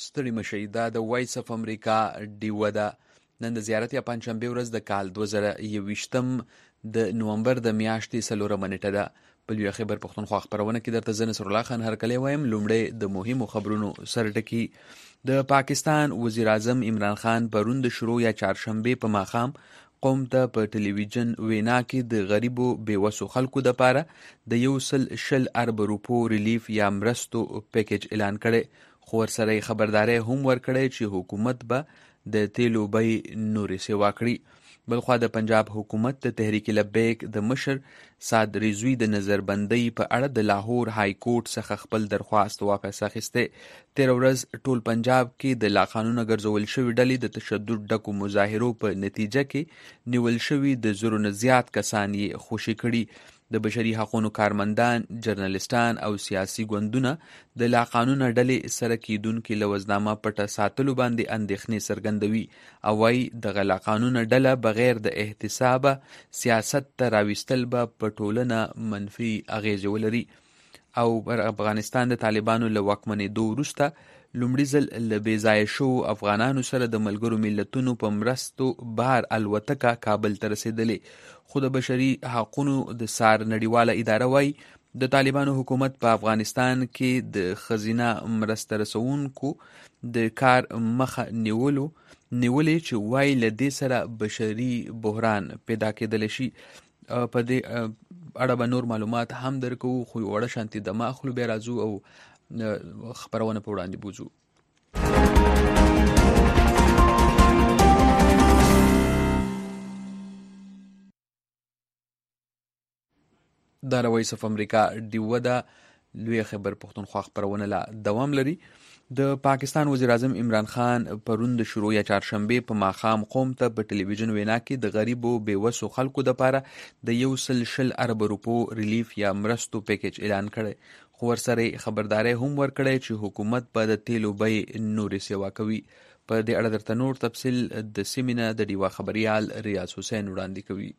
ستړي مشئ. دا د وایس اف امریکا ډیوه ده. نن د زیارت یا پنجشنبې ورځ د کال 2021 د نومبر د میاشتې 4 نیټه ده. په لویه خیبر پښتونخوا خپرونه کې درته زه نصر الله خان هرکلی وایم. لومړی د مهمو خبرونو سرټکي. د پاکستان وزیر اعظم عمران خان پرون د شروع یا چهارشنبې په ماښام قوم ته په ټلویزیون وینا کې د غریبو بیوسو خلکو دپاره د 110 ارب روپو ریلیف یا مرستو پیکیج اعلان کړی، خو ورسره یې خبرداری هم ورکړی چې حکومت به د تیلو بیې نورې سیوا کړي. بلخوا د پنجاب حکومت د تحریک لبیک د مشر سعد رضوي د نظربندۍ په اړه د لاهور های کورټ څخه خپل درخواست واپس اخیستی. تېره ورځ ټول پنجاب کې د لاقانونه ګرځول شوي ډلې د تشدد ډکو مظاهرو په نتیجه کې نیول شوي د زرو نه زیات کسان یې خوشي کړي. د بشري حقونو کارمندان، جرنالستان او سیاسي ګوندونه د لاقانونه ډلې سره کیدونکي لوزنامه پټه ساتلو باندې اندېښنې څرګندوي او وایي دغه لاقانونه ډله بغیر د احتسابه سیاست ته راوستل به په ټولنه منفي اغیزې ولري. او پر افغانستان د طالبانو له واکمنېدو وروسته لومړي ځل له بې ځایه شوو افغانانو سره د ملګرو ملتونو په مرستو بهر الوتکه کابل ته رسېدلې. خو د بشري حقونو د سار نړیواله اداره وایي د طالبانو حکومت په افغانستان کې د ښځینه مرسته رسونکو د کار مخه نیولې چې وایي له دې سره بشري بحران پیدا کېدلی شي. په دې اړه به نور معلومات هم درکو، خو وړه شانتي دمه اخلو، بیا راځو او خپرونه په وړاندې بوځو. دا د وایس اف امریکا ډیوه ده. لویه خیبر پښتونخوا خپرونه لا دوام لري. د پاکستان وزیر اعظم عمران خان پرون د شروع یا چهارشنبې په ماښام قوم ته په ټلویزیون وینا کې د غریبو بیوسو خلکو دپاره د 110 ارب روپو ریلیف یا مرستو پیکیج اعلان کړی، خو ورسره خبرداری هم ورکړی چې حکومت به د تیلو بیې نورې سیوا کوي. په دې اړه درته نور تفصیل د سیمینه د ډیوه خبریال ریاض حسین وړاندې کوي.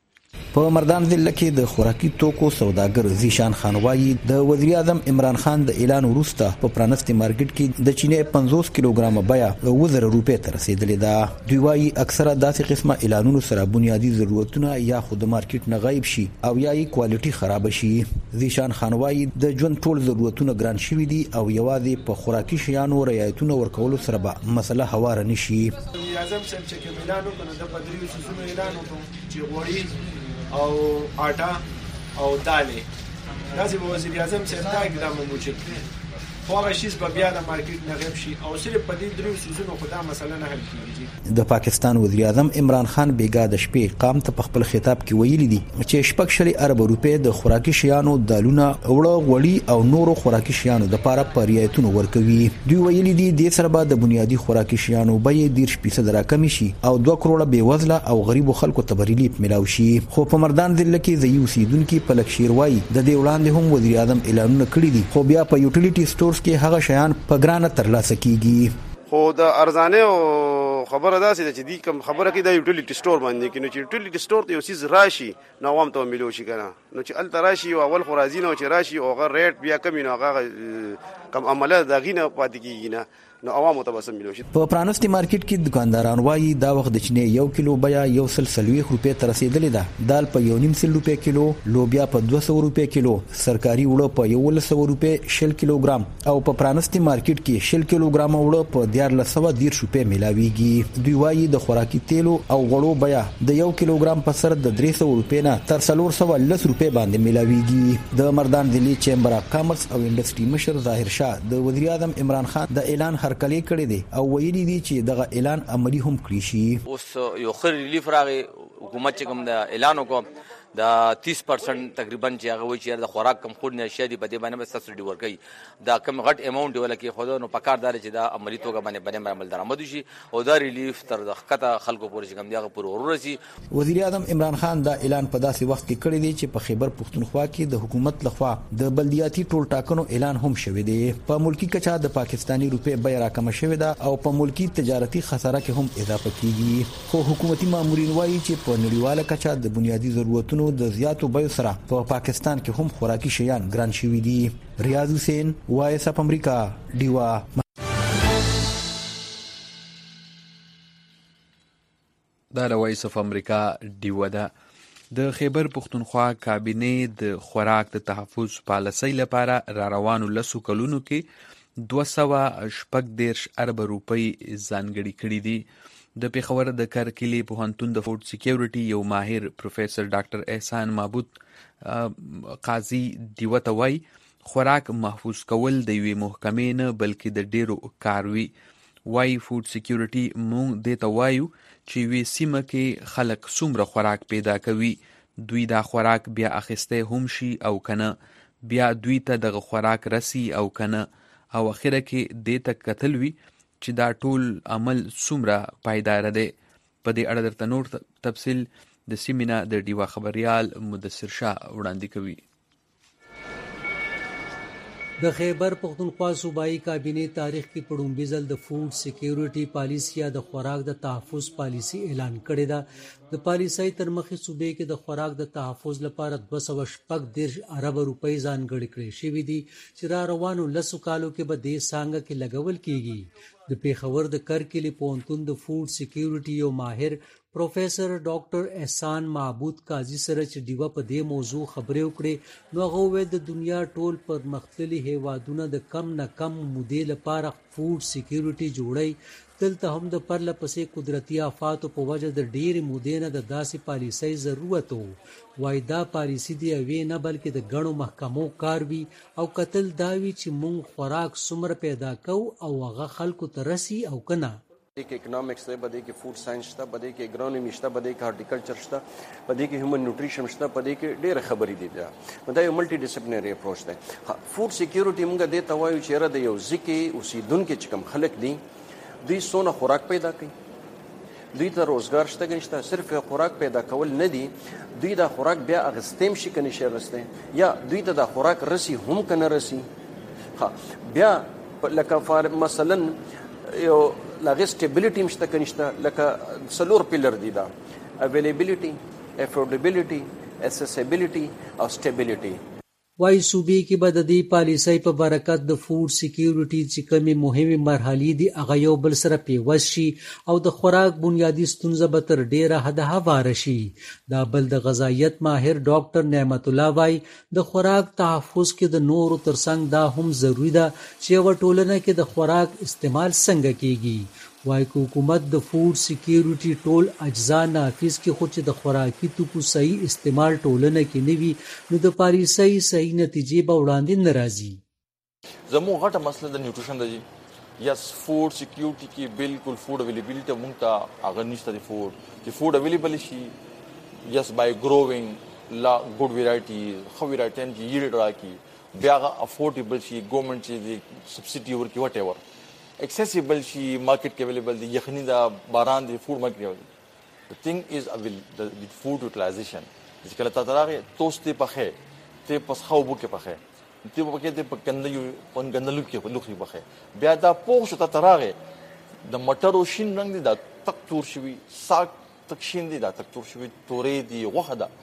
په مردان ضلع کې د خوراکي توکو سوداګر زیشان خان وایي د وزیر اعظم عمران خان د اعلان وروسته په پرانستي مارکیټ کې د چینې 50 کیلوګرام بیه 1000 روپۍ ته رسیدلې ده. دوی وایي اکثره داسې قسمه اعلانونو سره بنیادی ضرورتونه یا خو د مارکیټ نه غایب شي او یا یې کوالټي خراب شي. زیشان خان وایي د ژوند ټول ضرورتونه ګران شوي دي او یوازې په خوراکي شیانو رعایتونه ورکولو سره به مسله هواره نشي. وزیر اعظم صاحب چې کوم اعلان وکړ د بدریو سوسونو اعلان وکړ چې غوړي او آټا او دالې داسې به وزیر اعظم صاحب دا اقدام موجود دی، خو هغه شیز به بیا د مارکیټ نه غیب شي او صرف په دې دریو سیزونو خو دا مسله نه حل کېږي. د پاکستان وزیر اعظم عمران خان بیګا د شپې قام ته په خپل خطاب کې ویلي دي چې 14 ارب روپۍ د خوراکي شیانو، دالونه، اوړه، غوړي او نورو خوراکي شیانو د لپاره په رعایتونو ورکوي. دوی ویلي دي د سره به د بنیادی خوراکي شیانو بیې 10% راکمې شي او 2 کروڑه بیوزله او غریبو خلکو ته ریلیف ملاوي شي. خو په مردان ضلع کې د یو سیدونکو په لکشیر وایي د دې وړاندې هم وزیر اعظم اعلانونه کړي دي، خو بیا په یوټیلیټي سټورز کې هغه شیان په ګرانه ترلاسه کیږي. خو د ارزانه او خبره داسې ده چې دی کوم خبره کې د یوټیلیټي سٹور باندې کې نو چې یوټیلیټي سٹور ته یو سیز راشي نو عوام ته ملو شي کنه، نو چې ال تراشي او اول خو راځي نو چې راشي او غیر ریټ بیا کم نو هغه کم عمله دغینه پاتې کیږي نه، نو عوام ته بس ملو شي. په پرانستي مارکیټ کې دکانداران وایي دا وخت د چینې 1 کیلو بیا 140 روپۍ ته رسیدلې ده، دال په 1.5 روپۍ کیلو، لوبیا په 200 روپۍ کیلو، سرکاري وړه په 1100 روپۍ 1 کیلوګرام او په پرانستي مارکیټ کې 1 کیلوګرام وړه په 1410 روپۍ ملاويږي. دوی وایي د خوراکي تیلو او غوړو بیا د 1 کیلوګرام په سر د 300 روپۍ نه تر 410 روپۍ باندې ملاويږي. د مردان ضلع چیمبر اف کامرس او انډستری مشر ظاهر شاه د وزیر اعظم عمران خان د اعلان هرکلی کړی دی او ویلي دي چې دغه اعلان عملی هم کړی شي. اوس یو خیر ریلیف راغی، حکومت چې کوم د اعلان وکړ د 30% تقریبا چې هغه وایي چې د خوراک کم خور نه شي دی په دې باندې به سبسډي ورکړي، دا کم غټ اماونټ ولکه خو نو پکاردار چې دا عملی توګه باندې عمل درآمد شي او دا ریلیف تر د خطه خلکو پورې کوم دیغه پر ورسي. وزیر اعظم عمران خان دا اعلان په داسې وخت کې کړی دی چې په خیبر پښتونخوا کې د حکومت لخوا د بلدیاتي ټول ټاکنو اعلان هم شوی دی. په ملکی کچا د پاکستانی روپې بیه راکمه شوې ده او په ملکی تجارتي خساره کې هم اضافه کیږي، خو حکومتي مامورین وایي چې په نړیواله کچا د بنیادی ضرورتونو د زیاتو بیو سره په پاکستان کې هم خوراکي شیان ګران شوي دي. ریاض حسین، وایس اف امریکا، ډیوا. دا د وایس اف امریکا ډیوه ده. د خیبر پښتونخوا کابینې د خوراک د تحفظ پالیسۍ لپاره را روانو 10 کلونو کې 240 ارب روپۍ ځانګړي کړي دي. د پیښور د کرکلي پوهنتون د فوډ سکیورټي یو ماهر پروفیسر ډاکټر احسان معبود قاضي ډیوه ته وایي خوراک محفوظ کول د یوې محکمې نه بلکې د ډیرو کار وي. وایي فوډ سکیورټي مونږ دې ته وایو چې یوې سیمه کې خلک څومره خوراک پیدا کوي دوی دا خوراک بیا اخیستی هم شي او کنه، بیا دوی ته دغه خوراک رسی او کنه، او اخره کې دې ته کتل وي چې دا ټول عمل څومره پایدار دی. په دې اړه درته نور تفصیل د سیمینه د ډیوه خبریال مدثر شاه وړاندې کوي. د خیبر پختونخوا صوبایي کابینې تاریخ کې په لومړي ځل د فوډ سکیورټي پالیسي یا د خوراک د تحفظ پالیسي اعلان کړې ده. د پالیسۍ تر مخې صوبې کې د خوراک د تحفظ لپاره 240 ارب روپۍ ځانګړي کړې شوي دي چې را روانو 10 کالو کې به دې څانګه کې لګول کیږي. د پیښور د کرکلي پوهنتون د فوډ سکیورټي یو ماهر پروفیسر ډاکټر احسان معبود قاضي سره چې ډیوه په دې موضوع خبرې وکړې نو هغه وویل د دنیا ټول پرمختللي هیوادونه د کم نه کم مودې لپاره فوډ سکیورټي جوړي. دلته هم د پرله پسې قدرتي آفاتو په وجه د ډېرې مودې نه د داسې پالیسۍ ضرورت و. وایي دا پالیسي د یوې نه بلکې د ګڼو محکمو کار وي او کتل دا وي چې مونږ خوراک څومره پیدا کوو او هغه خلکو ته رسي او که نه. بدې کې اکنامکس دی، بدې کې فوډ ساينس شته، بدې کې اګرونومي شته، بدې کې هارټیکلچر شته، بدې کې هیومن نیوټریشن شته، بدې کې ډېره خبرې دي. دا یو ملټي ډیسپلینری اپروچ دی. فوډ سکیورټي موږ دې ته وایو چې د یو ځکه اوسیدونکو چې کوم خلک دي دوی څونه خوراک پیدا کوي، دوی ته روزګار شته که نشته، صرف خوراک پیدا کول نه دي، دوی دا خوراک بیا اخیستی هم شي که نشي اخیستی، یا دوی ته دا خوراک رسی هم که نه رسی. بیا لکه مثلا یو لاغه سټیبلیټی مشته کنيشته لکه سلور پیلر دي دا اویلیبیلیټي، افورډیبیلیټي، اسیسیبیلیټي او سټیبلیټي. وایي صوبې کې به د دې پالیسۍ په برکت د فوډ سکیورټي چې کومې مهمې مرحلې دي هغه یو بل سره پیوست شي او د خوراک بنیادي ستونزه به تر ډیره حده هواره شي. دا بل د غذایت ماهر ډاکټر نعمت الله وایي د خوراک تحفظ کې د نورو ترڅنګ دا هم ضروري ده چې یوه ټولنه کې د خوراک استعمال څنګه کیږي. وایي که حکومت د فوډ سکیورټي ټول اجزا نافذ کړي خو چې د خوراکي توکو صحیح استعمال ټولنه کې نه وي نو د پالیسۍ صحیح نتیجې به وړاندې نه راځي. زموږ غټه مسله د نیوټریشن ده. یس فوډ سکیورټي کې بالکل فوډ اویلیبیلیټي موږ ته هغه نشته. د فوډ اویلیبل شي یس بای ګروینګ لا ګډ ویرایټیز خو ویرایټین چې ییلډ راکړي بیا هغه افورډیبل شي، ګورنمنټ چې د سبسډي ورکړي وټ ایور accessible شي، مارکیټ کې اویلیبل دي، یخني دا باران دی، فوډ مارکیټ دی. the thing is the food utilization. چې کله تاسو راغی توست پخې ته پس خو بو کې پخې ته په کې په ګندلو کې په لوخي پخې بیا دا پوښ ته تراغه د مټرو شین رنگ دی دا تک تور شوی ساک تک شین دی دا تک تور شوی تورې دی غوخه ده.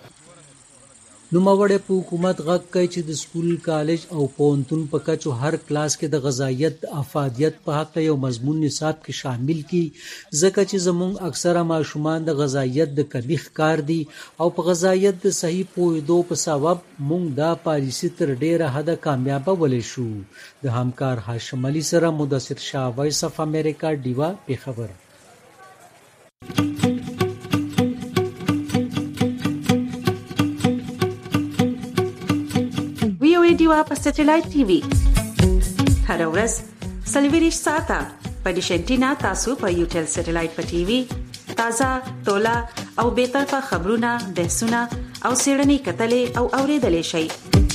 نوموړی په حکومت غږ کوي چې د سکول، کالج او پوهنتون په کچو هر کلاس کې د غذایت افادیت په حق یو مضمون نصاب کې شامل کړي ځکه چې زموږ اکثره ماشومان د غذایت د کمی ښکار دي او په غذایت د صحیح پوهېدو په سبب موږ دا پالیسي تر ډیره حده کامیابولی شو. د همکار هاشم علي سره مدثر شاه، وایس اف امریکا، ډیوه، پیښور. ډیوه په سټلایټ ټي وي هر ورځ 24 ساعته په ډیش انټینا تاسو په یوټل سټلایټ په ټي وي تازه تولا او به طرفه خبرونه، بحثونه او سیړنی کتلې او اوریدلې شي.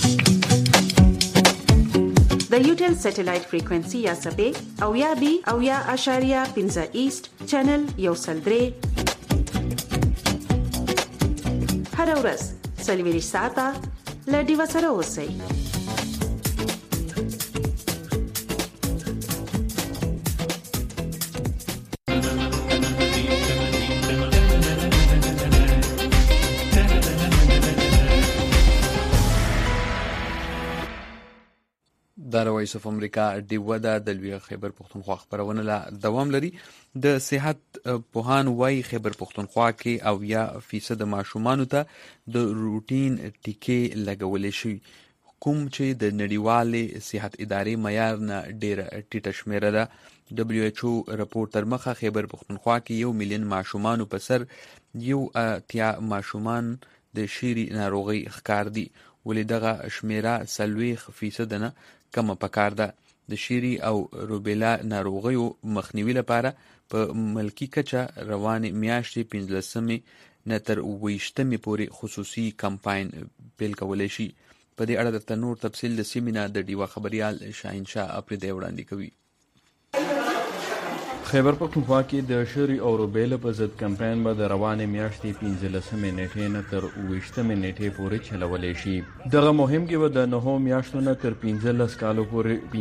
د یوټل سټلایټ فریکوئنسي یا سپې او یا بي او یا اشاریه 15 ایست چینل یو سلدري هر ورځ 24 ساعته لډي وسره اوسئ. د وایس اف امریکا ډیوه د لوی خیبر پښتونخوا خبرونه لا دوام لري. د صحت پوهان وايي خیبر پښتونخوا کې 90% ماشومان ته د روټین ټیکې لګولې شي، کوم چې د نړیوالې صحت ادارې معیار نه ډیره ټیټه شمیره ده. WHO رپورټ تر مخه خیبر پښتونخوا کې 1 میلیون ماشومان په سر 1 ماشومان د شيري ناروغي ښکار دي، ولې دغه شمیره 40% نه کم پکار ده. د شيري او روبیلا ناروغیو مخنیوي لپاره په ملکی کچه روانې میاشتې 15 نه تر 20 پورې خصوصي کمپاین پیل کولی شي. په دې اړه درته نور تفصیل د سیمینا د ډیوا خبريال شاهین شاه اپریدي وړاندې کوي. خیبر پښتونخوا کې د شری او روبیلا په ضد کمپاین به د روانې میاشتې 15 نیټې نه تر 20 نیټې پورې چلولی شي. دغه مهم کې به د 9 میاشتو نه تر 15 کالو پورې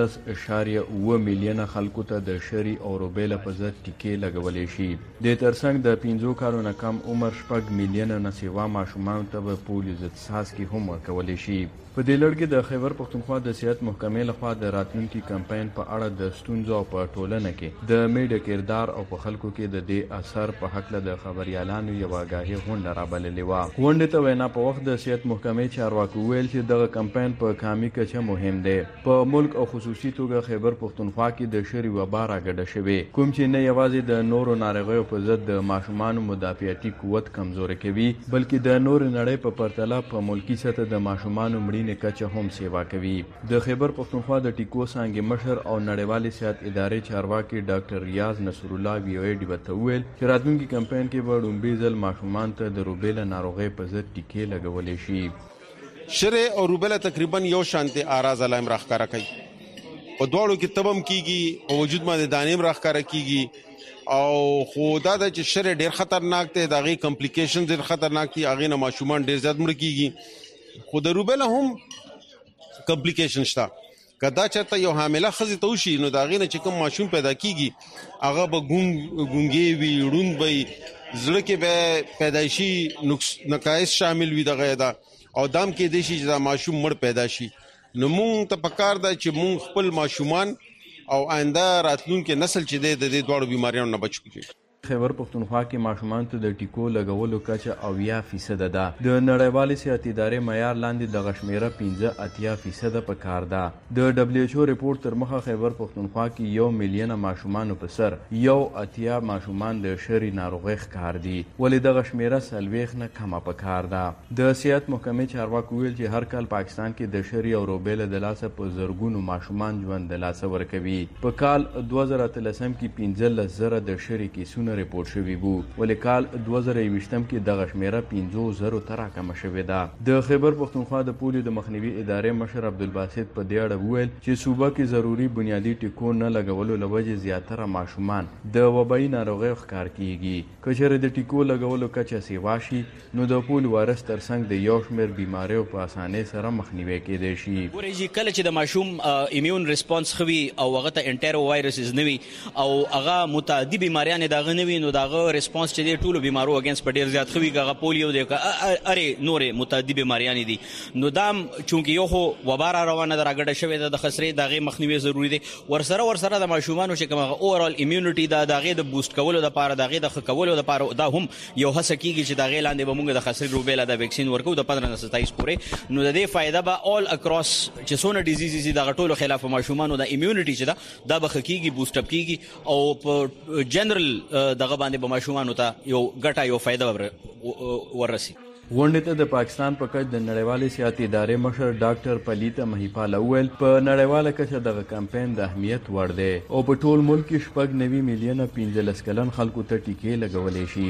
15.9 میلیونه خلکو ته د شری او روبیلا په ضد ټیکې لګولی شي. د ترڅنګ د 15 کالو نه کم عمر 4 میلیونه نه سیوا ماشومان ته به پولیو ضد څاڅکي هم ورکولی شي. په دې لړ کې د خیبر پښتونخوا د صحت محکمې لخوا د راتلونکي کمپاین په اړه د ستونزو په ټولنه کې د میډیا کردار او په خلکو کې د دې اثر په حق له خبريالانو یو آگاهي غونډه رابللې و. غونډه ته وینا په وخت د صحت محکمې چارواکو ویل چې دغه کمپاین په کامي کچه مهم دی. په ملک او خصوصي توګه خیبر پښتونخوا کې د شری وبا راګډه شوې، کوم چې نه یوازې د نورو ناروغیو په ضد د ماشومانو مدافعتي قوت کمزوري کوي، بلکې د نور نړۍ په پرتله په ملکی سطح د ماشومانو مړینې کچه هم سیوا کوي. د خیبر پښتونخوا د ټیکو څانګې مشر او نړیوالې صحت ادارې چارواکي ډاکټر ریاض نصر الله وی ډیوه ته وویل چې راتلونکي کمپاین کې به لومړی ځل ماشومان ته د روبیلا ناروغۍ په ضد ټیکې لګولی شي. شری او روبیلا تقریبا یو شانتي اعراض علائم راښکاره کوي، په دواړو کې تبم کیږي، په وجود باندې دانیم راښکاره کیږي، او خو دا چې شری ډیر خطرناک دی، دغه کمپلیکیشنز ډیر خطرناک دي، هغه نه ماشومان ډیر زیات مړ کیږي. خو د روبیلا هم کمپلیکیشن شته. کدا چرته یو حامله خزي ته وشي نو دا غینه چې کوم ماشوم پیدا کیږي هغه به ګونګي وي، ړوند وي، زړه کې به پیدایشي نقایص شامل وي دغه دا، او دام کې د شي چې دا ماشوم مړ پیدا شي. نو مونږ ته پکار ده چې مونږ خپل ماشومان او آینده راتلونکي نسل چې د دې دوړو بیماریانو نه بچ کړي. خیبر پښتونخوا کې ماشومان ته د ټیکو لګولو کچه 90% ده. د نړیوالې صحت ادارې معیار لاندې د شمیره 85% په کار ده. د WHO رپورټ تر مخه خیبر پښتونخوا کې 1 میلیون ماشومان په سر 1 ماشومان د شری ناروغۍ ښکار دي، ولې دغه شمیره 40 نه کمه په کار ده. د صحت محکمې چارواکو ویل چې هر کال پاکستان کې د شری او روبیلا د لاسه په زرګونو ماشومان ژوند د لاسه ورکوي. په کال 2013 کې 15,000 د شری کیسونه ریپورت شوی وو، ولې کال 2020 کې دغه شمیره 50,000 ته راکمه شوې ده. د خیبر پښتونخوا د پولیو د مخنیوي ادارې مشر عبدالباسط په دې اړه وویل چې صوبه کې ضروري بنیادی ټیکو نه لګولو له وجې زیاتره ماشومان د وبایي ناروغیو ښکار کیږي. که چېرې د ټیکو لګولو کچه سیوا شي نو د پولیو وایرس ترڅنګ د یو شمېر بیماریو په اسانۍ سره مخنیوی کېدای شي. ورېږي کله چې د ماشوم ایمیون ریسپانس ښه وي او هغه ته انټیرو وایرسز نه وي او هغه متعدي بیماریانې د هغه نه وي، نو د هغه ریسپانس چې دی ټولو بیمارو اګینست په ډېر زیات ښه وي. که هغه پولیو دی که ارې نورې متعدي بیماریانې دي، نو دا چونکې یو خو وبا را روانه ده، راګډه شوې ده، د خسرې د هغې مخنیوی ضروري دی. ورسره د ماشومانو چې کوم هغه اوورال امیونټي ده د هغې د بوسټ کولو دپاره، د هغې د ښه کولو دپاره دا هم یو هڅه کیږي چې د هغې لاندې به موږ د خسرې روبیلا د ویکسین ورکوو د 15 نه 27 پورې. نو د دې فایده به آل اکراس چې څونه ډیزیزز دي دغه ټولو خلاف ماشومانو د امیونټي چې ده دا به ښه کیږي، بوسټ اپ کیږي، او په جنرال دغه باندې به ماشومانو ته یو ګټه یو فایده ورسي. غونډې ته د پاکستان په کچ د نړیوالې صحت ادارې مشر ډاکټر پلیته مهیپاله وویل په نړیواله کچه دغه کمپاین د اهمیت وړ دی او په ټول ملک کې 90 میلیونه 15 کلن خلکو ته ټیکې لګولی شي.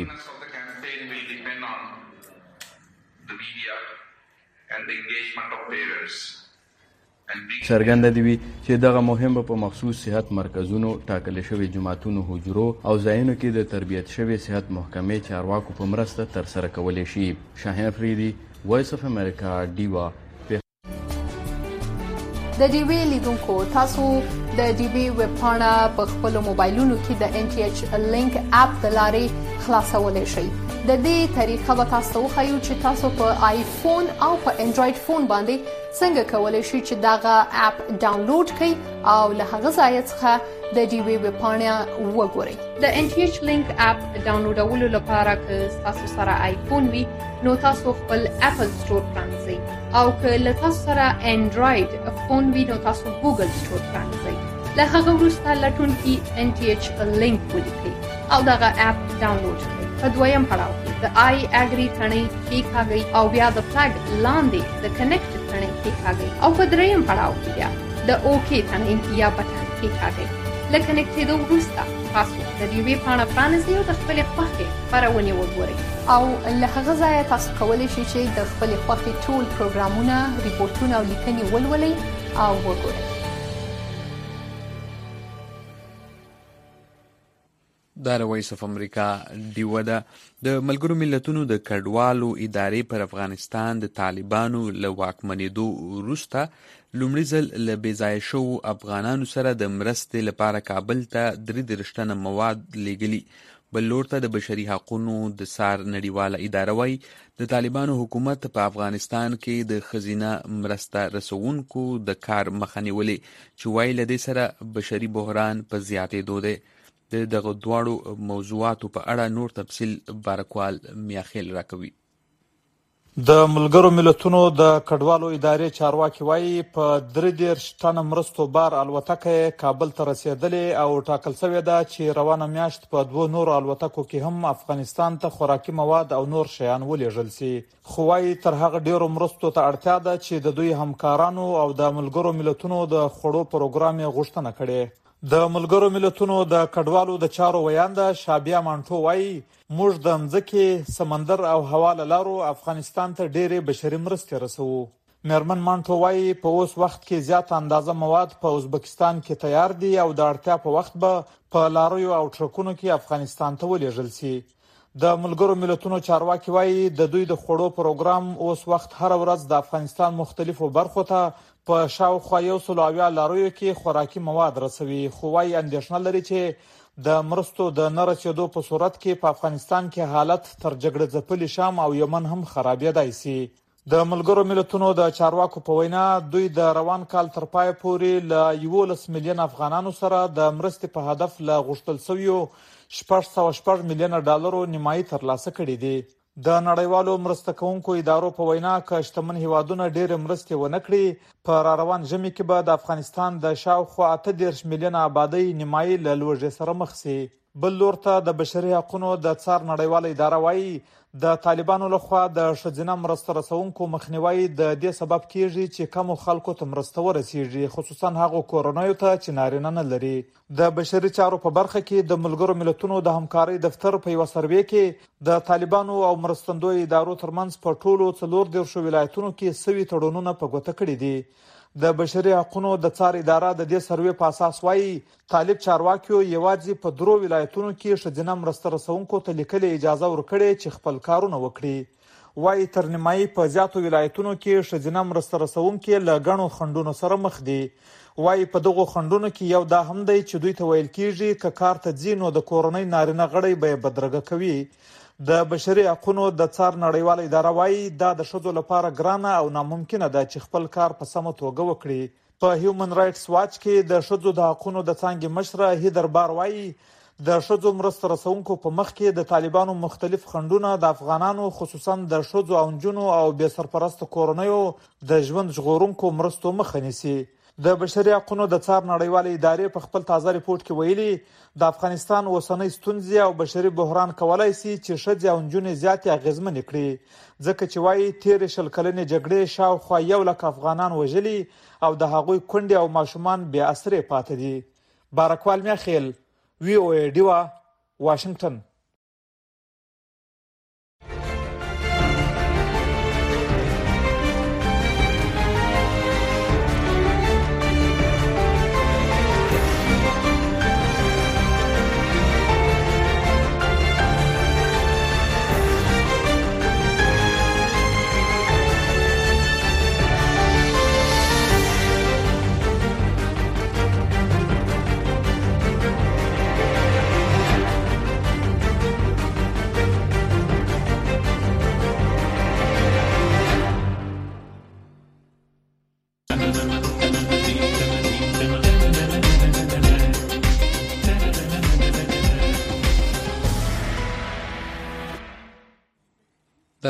څرګنده دی چې دغه مهم په مخصوص صحت مرکزونو، ټاکل شوي جماعتونو، حجرو او ځایونو کې د تربیت شوي صحت محکمې چارواکو په مرسته ترسره کولی شي. شاهین افریدي، وایس اف امریکا، ډیوا. د ډیوی لیدونکو تاسو د ډیوی ویب پاڼه په خپل موبایلونو کې د NTH لینک اپ د لارې خلاصولای شئ. د دې طریقه به تاسو وښیو چې تاسو په آیفون او په انډراید فون باندې څنګه کولای شئ چې دغه اپ ډاونلوډ کړئ او له هغه ځای څخه د ډیوی ویب پاڼه وګورئ. د NTH لینک اپ ډاونلوډولو لپاره که تاسو سره آیفون وي نو تاسو خپل اپل سٹور پرانځئ او که له تاسو سره انډراید فون وي نو تاسو ګوګل سٹور پرانځئ. له هغه وروسته لټونکي NTH لینک ولیکئ او دغه اپ ډاونلوډ کړئ. په دویم پړاو کې د آی اګری تڼۍ کېکاږئ او بیا د فلګ لاندې د کنیکټ تڼۍ کېکاږئ او په دریم پړاو کې بیا د اوکې تڼۍ یا بټن کېکاږئ. له کنیکټېدو وروسته تاسو د ډیوی پاڼه پرانیزئ او د خپلې خوښې خپرونې وګورئ او له هغه ځایه تاسو کولی شئ چې د خپلې خوښې ټول پروګرامونه، ریپورټونه او لیکنې ولولئ او وګورئ. دا وایس اف امریکا ډیوه ده. د ملګرو ملتونو د کډوالو ادارې پر افغانستان د طالبانو له واکمنېدو وروسته لومړي ځل له بې ځایه شوو افغانانو سره د مرستې لپاره کابل ته 33 ټنه مواد لیږلي. بل لور ته د بشري حقونو د څار نړیواله اداره وایي د طالبانو حکومت په افغانستان کې د ښځینه مرسته رسونکو د کار مخه نیولې چې وایي له دې سره بشري بحران په زیاتېدو دی. د دغه دواړو موضوعاتو په اړه نور تفصیل بارکوال میاخیل راکوي. د ملګرو ملتونو د کډوالو ادارې چارواکي وایي په 33 ټنه مرستو بار الوتکه کابل ته رسیدلې او ټاکل شوې ده چې روانه میاشت په 2 نورو الوتکو کې هم افغانستان ته خوراکي مواد او نور شیان ولېږل شي. خو وایي تر هغه ډیرو مرستو ته اړتیا ده چې د دوی همکارانو او د ملګرو ملتونو د خوړو پروګرام یې غوښتنه کړې. د ملګرو ملتونو د کډوالو د چارو ویانده شابیا مانټو وایي موږ د مځکې، سمندر او هوا له لارو افغانستان ته ډېرې بشري مرستې رسوو. میرمن مانټو وایي په اوس وخت کې زیات اندازه مواد په ازبکستان کې تیار دي او د اړتیا په وخت به په لاریو او ټرکونو کې افغانستان ته ولېږل شي. د ملګرو ملتونو چارواکي وایي د دوی د خوړو پروګرام اوس وخت هر ورځ د افغانستان مختلفو برخو ته په شاوخوا 100 لاریو کې خوراکي مواد رسوي. خو وایي اندېښنه لري چې د مرستو د نه رسېدو په صورت کې په افغانستان کې حالت تر جګړه ځپلي شام او یمن هم خرابېدای شي. د ملګرو ملتونو د چارواکو په وینا دوی د روان کال تر پای پورې له 11 میلیون افغانانو سره د مرستې په هدف له غوښتل شویو 604 میلیونه ډالرو نیمایي ترلاسه کړي دي. د نړیوالو مرسته کوونکو ادارو په وینا که شتمن هیوادونه ډېرې مرستې ونه کړي په روان ژمي کې به د افغانستان د شاوخوا 38 میلیونه آبادۍ نیمایي له لوږې سره مخ شي. بل لور ته د بشري حقونو د څار نړیواله اداره وایي د طالبانو لخوا د ښځینه مرسته رسونکو مخنیوی د دې سبب کیږي چې کمو خلکو ته مرسته ورسیږي، خصوصا هغو کورنیو ته چې نارینه نه لري. د بشري چارو په برخه کې د ملګرو ملتونو د همکارۍ دفتر په یوه سروې کې د طالبانو او مرستندوی ادارو ترمنځ په ټولو 14 ولایتونو کې سوي تړونونه په ګوته کړي دي. د بشري حقونو د څار اداره د دې سروې په اساس وایي طالب چارواکیو یوازې په 3 ولایتونو کې ښځینه مرسته رسونکو ته لیکلې اجازه ورکړې چې خپل کارونه وکړي. وایي تر نیمایي په زیاتو ولایتونو کې ښځینه مرسته رسونکي له ګڼو خنډونو سره مخ دي. وایي په دغو خنډونو کې یو دا هم دی چې دوی ته ویل کېږي که کار ته ځي نو د کورنۍ نارینه غړی به یې بدرګه کوي. د بشري حقونو د څار نړیواله اداره وایي دا د ښځو لپاره ګرانه او ناممکنه ده چې خپل کار په سمه توګه وکړي. په هیومن رایټس واچ کې د ښځو د حقونو د څانګې مشره هیدر بار وایي د ښځو مرسته رسونکو په مخ کې د طالبانو مختلف خنډونه د افغانانو خصوصا د ښځو او نجونو او بې سرپرسته کورنیو د ژوند ژغورونکو مرستو مخه نیسي. د بشري حقونو د څار نړیواله ادارې په خپل تازه ریپورت کې ویلي د افغانستان اوسنۍ ستونزې او بشري بحران کولای شي چې ښځې او نجونې زیاتې اغېزمنې کړي، ځکه چې وایي تېرې 20 کلنې جګړې شاوخوا 100,000 افغانان وژلي او د هغوی کونډې او ماشومان بې اسرې پاتې دي. بارکوال میاخیل VOA ډیوه واشنگټن.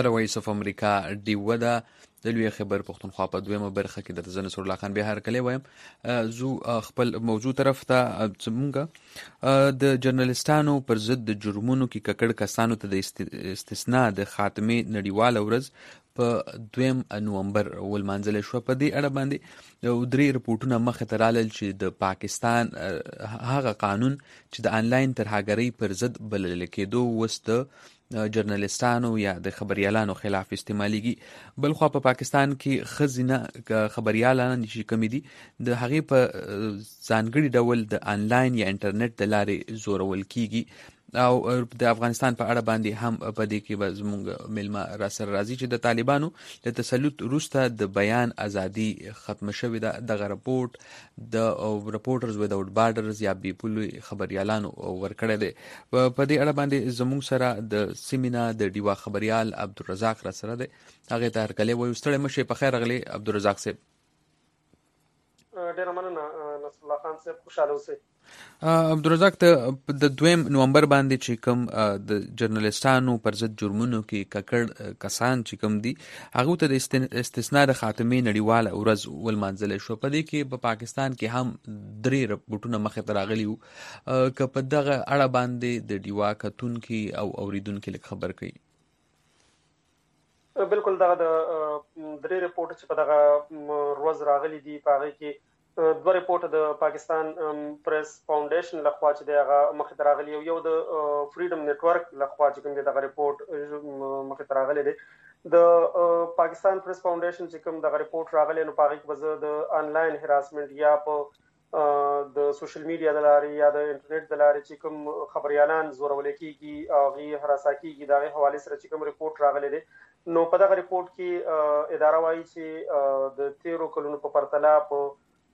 دا وایس اف امریکا ډیوه ده د لوی خبر پښتونخوا په دویمه برخه کې د زن نصر الله خان به هر کله وایم زو خپل موضوع طرف ته زمونږ د جرنالستانو پر ضد د جرمونو کې ککړ کسانو ته د استثناء د خاتمه نړیواله ورځ په 2 نومبر ولمانځل شو. په دې اړه باندې درې رپورټونه مخه ته رالل چې د پاکستان هغه قانون چې د انلاین ترهګرۍ پر ضد بلل کېدو وسته جرنالستانو یا د خبريالانو خلاف استعماليږي. بلخو په پاکستان کې خزینه خبريالان نشي کمی دي د هغه په ځانګړي ډول د انلاین یا انټرنیټ د لارې زورول کیږي. او د افغانستان په اړه باندې هم په دې کې به زموږ ملما را سره راځي چې د طالبانو د تسلط وروسته د بیان ازادي ختم شوې ده. دغه رپورټ د رپورټرز وداوټ بارډرز یا بي پولي خبريالانو ورکړی دی. په دې اړه باندې زموږ سره د سیمینا د ډیوا خبريال عبدالرزاق را سره دی. هغه ته هرکلی وایو. ستړی مشه په خیر غلی عبدالرزاق صاحب. ډیر مننه نصر الله خان صاحب، خوشاله اوسئ. عبدالرزاق ته د 2 نومبر باندې چې کوم د جرنالستانو پر ضد جرمونو کې ککړ کسان چې کوم دي هغه ته د استثناء د خاتمه نړیواله ورځ ولمانځل شو. په دې کې په پاکستان کې هم درې رپورټونه مخه ته راغلي وو. که په دغه اړه باندې د ډیوا کتونکي او اوریدونکي لږ خبر کړي. بالکل دغه د درې رپورټ چې په دغه ورځ راغلي دي په هغه کې 2 رپورټ د پاکستان پریس فاونډیشن لخوا چې دغه مخه ته راغلي، یو د فریډم نتورک لخوا چې کوم دغه رپورټ مخه ته راغلي دی. د پاکستان پریس فاونډیشن چې کوم دغه رپورټ راغلی نو په هغه کې به د انلاین هراسمنټ یا په د سوشل میډیا د لارې یا د انټرنیټ د لارې چې کوم خبريالان زورول کیږي او غي هراسا کیږي دغه حواله سره چې کوم رپورټ راغلی دی. نو په دغه رپورټ کې اداره وايي چې د 13 کلونو په پرتله په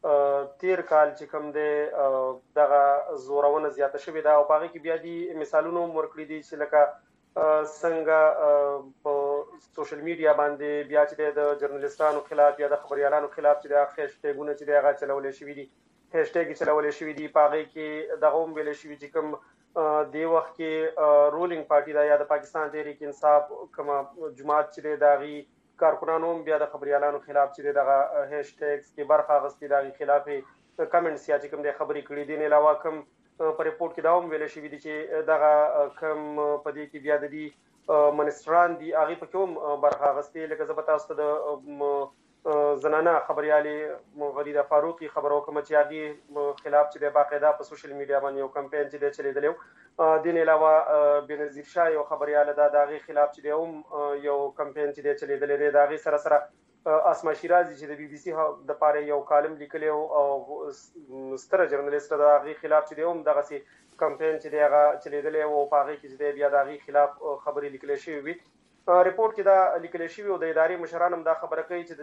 13 کال چې کوم دی دغه زورونه زیاته شوې ده. او په هغه کې بیا دي مثالونه ورکړي دي چې لکه څنګه په سوشل میډیا باندې بیا چې د جرنالستانو خلاف یا د خبريالانو خلاف چې د هاشټګونه چې دغه چلولې شوې دي، هاشټګ چلولې شوې دي، په هغه کې دغه هم ویل شوې چې کوم دی وخت کې رولینګ پارټي دا یا د پاکستان تحریک انصاف کوم جماعت چې دغه کارکونانو بیا د خبريالانو خلاف چې دغه هاشټګز کې برخه غوښتي دغه خلاف کمنټس یا چې کوم د خبرې کړې دي. نه علاوه کوم په رپورټ کې دا هم ویل شوی دی چې دغه کوم په دې کې بیا د دې منستران دي هغه په کوم برخه غوښتي. لکه زه به تاسو ته زنانه خبريالي غریده فاروقي خبرو کوم چې هغه خلاف چې د باقاعده په سوشل میډیا باندې یو کمپاین چې د چلیدلو. دین علاوه بنظیر شاه یو خبرياله دغه خلاف چې هم یو کمپاین چې د چلیدلې دی. دغه سره سره اسما شیرازي چې د بي بي سي د پاره یو کالم لیکلی او ستر جرنالست دغه خلاف چې هم دغه سي کمپاین چې دغه چلیدلې او په هغه کې چې بیا دغه خلاف خبري لیکل شوی وي. رپورټ کې دا لیکل شوی او د ادارې مشران هم دا خبره کوي چې د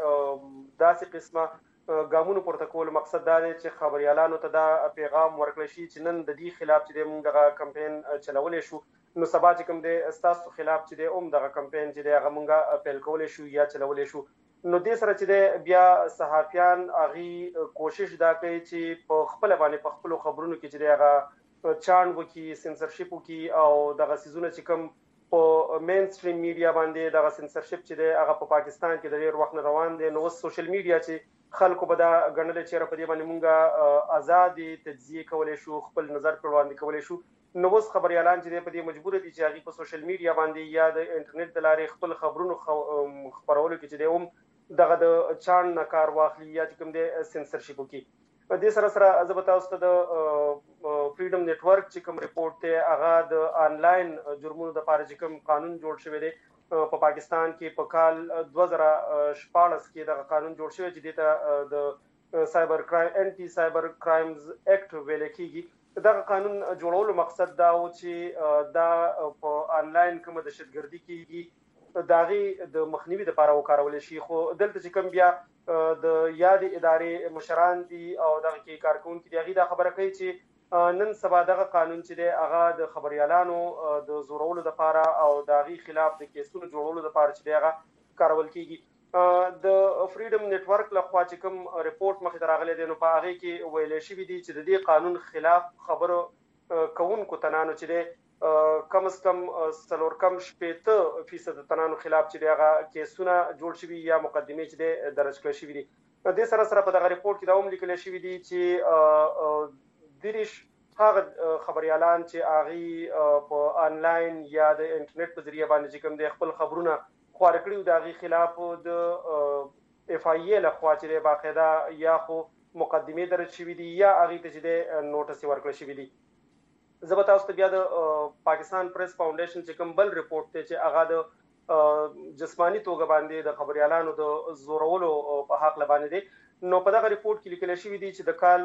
دې داسې قسمه ګامونو پورته کول مقصد دا دی چې خبريالانو ته دا پیغام ورکړل شي چې نن د دې خلاف چې موږ دغه کمپاین چلولې شو نو سبا چې کوم د استاسو خلاف چې هم دغه کمپاین چې دغه موږ اپیل کولې شو یا چلولې شو. نو دې سره چې بیا صحافیان اغي کوشش دا کوي چې په خپل باندې په خپل خبرونو کې چې دغه چاند وکي سنسرشپ وکي او دغه سيزونه چې کوم په مین سټریم میډیا باندې دغه سنسرشپ چې دی هغه په پاکستان کې د ډېر وخت روان دی. نو سوشل میډیا چې خلکو به دا غنل چې په دې باندې مونږه آزادي تجزیه کولای شو، خپل نظر پر وړاندې کولای شو. نو اوس خبريالان چې په دې مجبور دي چې هغه په سوشل میډیا باندې یا د انټرنیټ د لارې خپل خبرونو خبرولو کې چې دی هم دغه د چاند نه کار واخلي یا کوم د سنسرشپ وکي. په دې سره سره از به تاسو ته د فریډم نتورک چې کوم رپورټ ته هغه د انلاین جرمونو د لپاره چې کوم قانون جوړ شوی دی په پاکستان کې په کال 2014 کې د قانون جوړ شوی چې د سایبر کرایم انټي سایبر کرایمز اکټ ویل کېږي. دغه قانون جوړولو مقصد دا و چې دا په انلاین کوم دهشتګردي کېږي داغي د مخنیوي لپاره وکارول شي. خو دلته چې کوم بیا د یاد ادارې مشران دي او دغه کې کارکونکو دي هغه دا خبره کوي چې نن سبا دغه قانون چې دی هغه د خبريالانو د زورولو لپاره او داغي خلاف د کیسونو جوړولو لپاره چې دی هغه کارول کیږي. د فریډم نتورک لخوا چې کوم رپورټ مخې ته راغلی دی نو په هغه کې ویل شوی دی چې د دې قانون خلاف خبرو کوونکو تنانو چې دی کم از کم 40% تنانو خلاف چې هغه کیسونه جوړ شوي یا مقدمې چې درج کړل شوي دي. د سره په دغه ریپورت کې دا هم لیکل شوی دی چې دریش هغه خبريالان چې هغه په آنلاین یا د انټرنیټ په ذریعہ باندې کوم د خپل خبرونه خور کړیو د هغه خلاف د اف آی ای له خوا چې باقاعده یا خو مقدمه درج شوی دی یا هغه ته چې نوټس ورکړل شوی دی. زه به تاسو ته بیا د پاکستان پریس فاونډیشن چې کوم بل ریپورت ته چې هغه د جسمانی توګه باندې د خبريالانو د زورولو په حق لباندې دی. نو په دغه ریپورت کې لیکل شوی دی چې د کال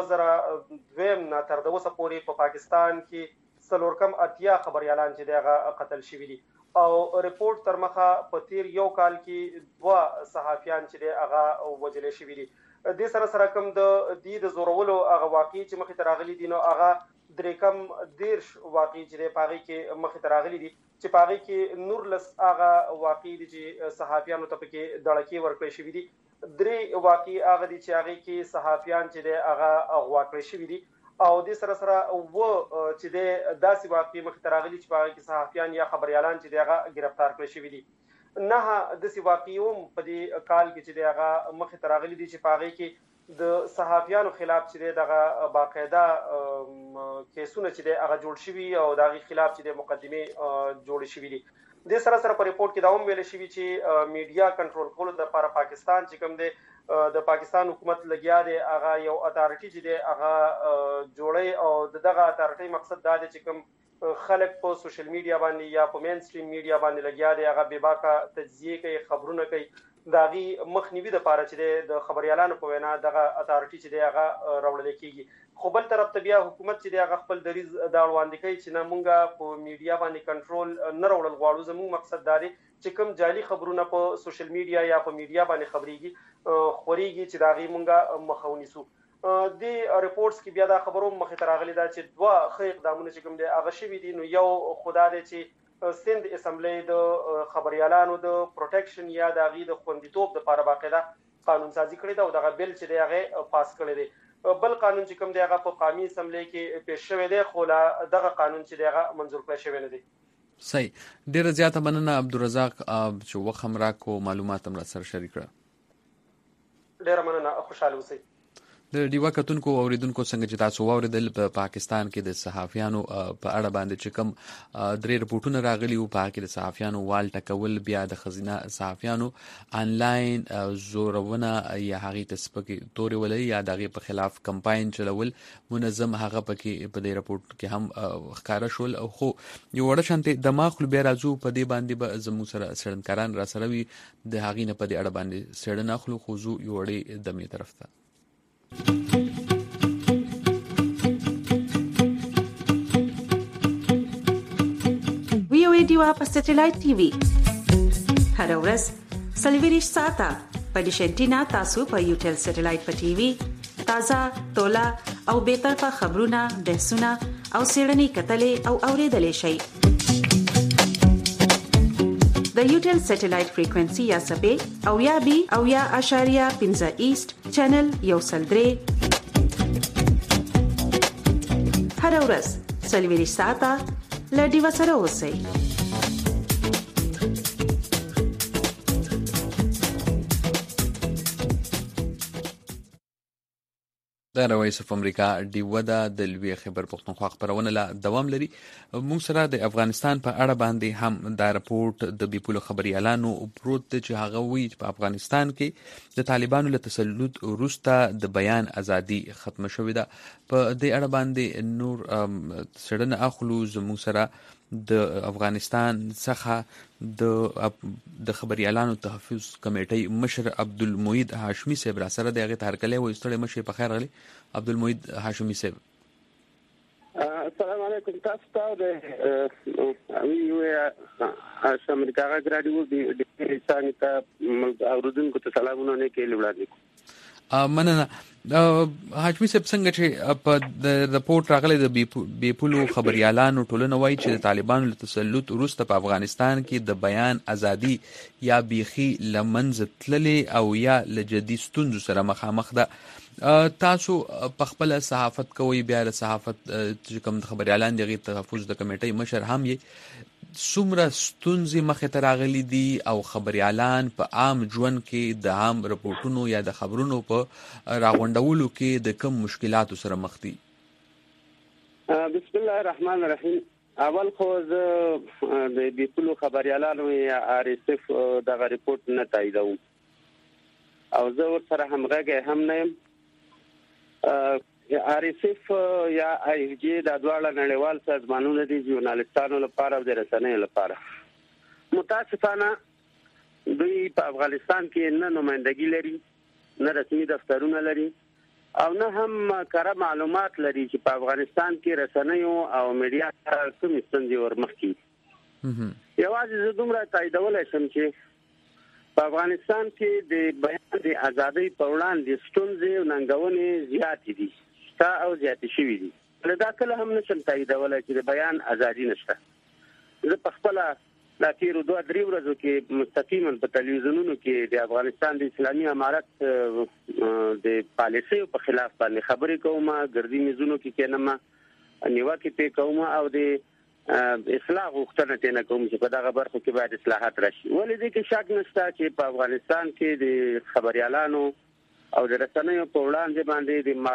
2002 نه تر اوسه پورې په پاکستان کې 480 خبريالان چې دغه قتل شوی دي او ریپورت تر مخه په تیر یو کال کې 2 صحافیان چې هغه وجل شوی دي. د سره کوم د زورولو هغه واقعي چې مخې ته راغلي دي نو هغه درې کم دیرش واقعي چې پاغي کې مخې ته راغلي دي چې پاغي کې نورلس هغه واقعي دي چې صحافیانو ته پکې دړکی ورکړی شوی دي. درې واقعي هغه دي چې هغه کې صحافیان چې هغه غوا کړی شوی دي او د سره چې د داسې واقعي مخې ته راغلي چې پاغي کې صحافیان یا خبريالان چې هغه گرفتار کړی شوی دي. نه د سی واقعیوم په دې کال کې چې هغه مخې ته راغلي دي چې پاغي کې د صحافیانو خلاف چې دغه باقاعده کیسونه چې هغه جوړ شوي او دغه خلاف چې مقدمه جوړ شوي دي. د سره په ریپورت کې دا هم ویل شوی چې میډیا کنټرول کولو لپاره پاکستان چې کوم دی د پاکستان حکومت لګیا دی هغه یو اتارټي چې دی هغه جوړي او دغه اتارټي مقصد دا دی چې کوم خلک په سوشل میډیا باندې یا په مین سټریم میډیا باندې لګیا دی هغه بېباکه تجزیه کوي خبرونه کوي داغي مخنیوي د پاره چې د خبريالانو په وینا دغه اتارټي چې دی هغه راوړل کیږي. خو بل طرف ته بیا حکومت چې دی هغه خپل دریز دا وړاندې کوي چې نه مونږه په میډیا باندې کنټرول نه راوړل غواړو زموږ مقصد دا دی چې کوم جعلي خبرونه په سوشل میډیا یا په میډیا باندې خوريږي چې داغي مونږه مخاوني سو. د ریپورتس کې بیا دا خبرو مخې ته راغلي دا چې 2 ښه اقدامونه چې کوم دی هغه شوي دي. نو یو خدا دی چې سند اسمبلی د خبريالانو د پروټیکشن یا د غي د خوندیتوب د لپاره باقاعده قانون سازي کړی دا او دغه بل چې دی هغه پاس کړی دی. بل قانون چې کوم دی هغه په قومي اسمبلی کې پیښ شوی دی خو دغه قانون چې دی هغه منظور کړی شوی نه دی. صحیح. ډیره زیاته مننه عبدالرزاق چې وخت راکو معلومات هم را سره شریک کړه. ډیره مننه خوشاله اوسئ. د دیوا کتونکو اوریدونکو څنګه چې تاسو واوریدل په پاکستان کې د صحافیانو په اړه باندې چې کوم درې رپورټونه راغلي او په کې د صحافیانو وال ټکول بیا د خزینه صحافیانو آنلاین زورونه یا هغه تسپکي توري ولې یا دغه په خلاف کمپاین چلول منظم هغه پکې په دې رپورټ کې هم ښکارا شول. او خو یو وړ شانته دماغ بیا راځو په دې باندې به زمو سره سړنکاران را سره وي د هغې نه په دې اړه باندې سړن اخلو خو زو یو وړې دمه طرف ته ویو دیوا په سټلایټ ټي وي هر ورځ سلویریش ساته په ډیشنټینا تاسو په یوټل سټلایټ په ټي وي تازه تولا او به طرفه خبرونه بحثونه او سیړنی کتلې او اوریدلې شي. د یوټل سټلایټ فریکوئنسي یا سپې او یا بي او یا اشاریه 15 ایست چینل یو سلدري هر ورځ سلویریش ساته لډي وسره اوسئ. د وایس اف امریکا دی ودا د لوی خبر پښتونخوا خبرونه لا دوام لري. موږ سره د افغانستان په اړه باندې هم دا رپورت د بیپول خبري اعلانو پروت چې هغه وی په افغانستان کې د طالبانو له تسلط وروسته د بیان ازادي ختم شوې ده. په دې اړه باندې نور سړنه اخلو زموږ سره د افغانستان څخه د خبري اعلانو تحفظ کمیټې مشر عبدالمعید هاشمی صاحب را سره دغه تارکلې و استړی مشه په خیر غلي. عبدالمعید هاشمی صاحب السلام علیکم. تاسو ته د امریکا غراډیو د انسان ته اوردونکو ته سلامونه نه کوي وړاندې مننه. حاجمي صاحب څنګه چې په د رپورت راغلی د بیپولو خبريالانو ټولنه وایي چې د طالبانو له تسلط وروسته په افغانستان کې د بیان ازادي یا بیخي لمنځه تللې او یا له جدي ستونزو سره مخامخ ده. تاسو په خپل صحافت کوي، بیا له صحافت چې کوم خبريالان دغه تحفظ د کمیټې مشر هم یې، څومره ستونزې مخې ته راغلي دي او خبريالان په عام ژوند کې د عام رپورټونو یا د خبرونو په راغونډولو کې د کوم مشکلاتو سره مخ دي؟ بسم الله الرحمن الرحیم. اول خو زه د بیپولو خبريالانو یا RSF دغه رپورټ نه تاییدوم او زه ورسره همغږی هم نه یم. RSF یا IFJ د دواړه نړیوال سازمانونو دي ژورنالستانو لپاره او د رسنیو لپاره. متاسفانه دوی په افغانستان کې نه نمائندګي لري، نه رسمي دفترونه لري او نه هم کره معلومات لري چې په افغانستان کې رسنیو او میډیا سره کوم ستونزې ورمخ کیږي. یوازې زه دومره تاییدولی شم چې په افغانستان کې د بیان د ازادۍ په وړاندې ستونزې او ننګونې زیاتې دي او زیاتې شوي دي. دا کله هم نشم تاییدولی چې د بیان ازادي نشته. زه په خپله دا تېرو 2-3 ورځو کې مستقیما په تلویزیونونو کې د افغانستان د اسلامي امارت د پالیسیو په خلاف باندې خبرې کوم، ګردي میزونو کې کېنم، نیوکې پې کوم او د اصلاح غوښتنه ترې کوم چې په دغه برخو کې باید اصلاحات راشي. ولې دې کې شک نشته چې په افغانستان کې د خبريالانو او د رسنیو په وړاندې باندې د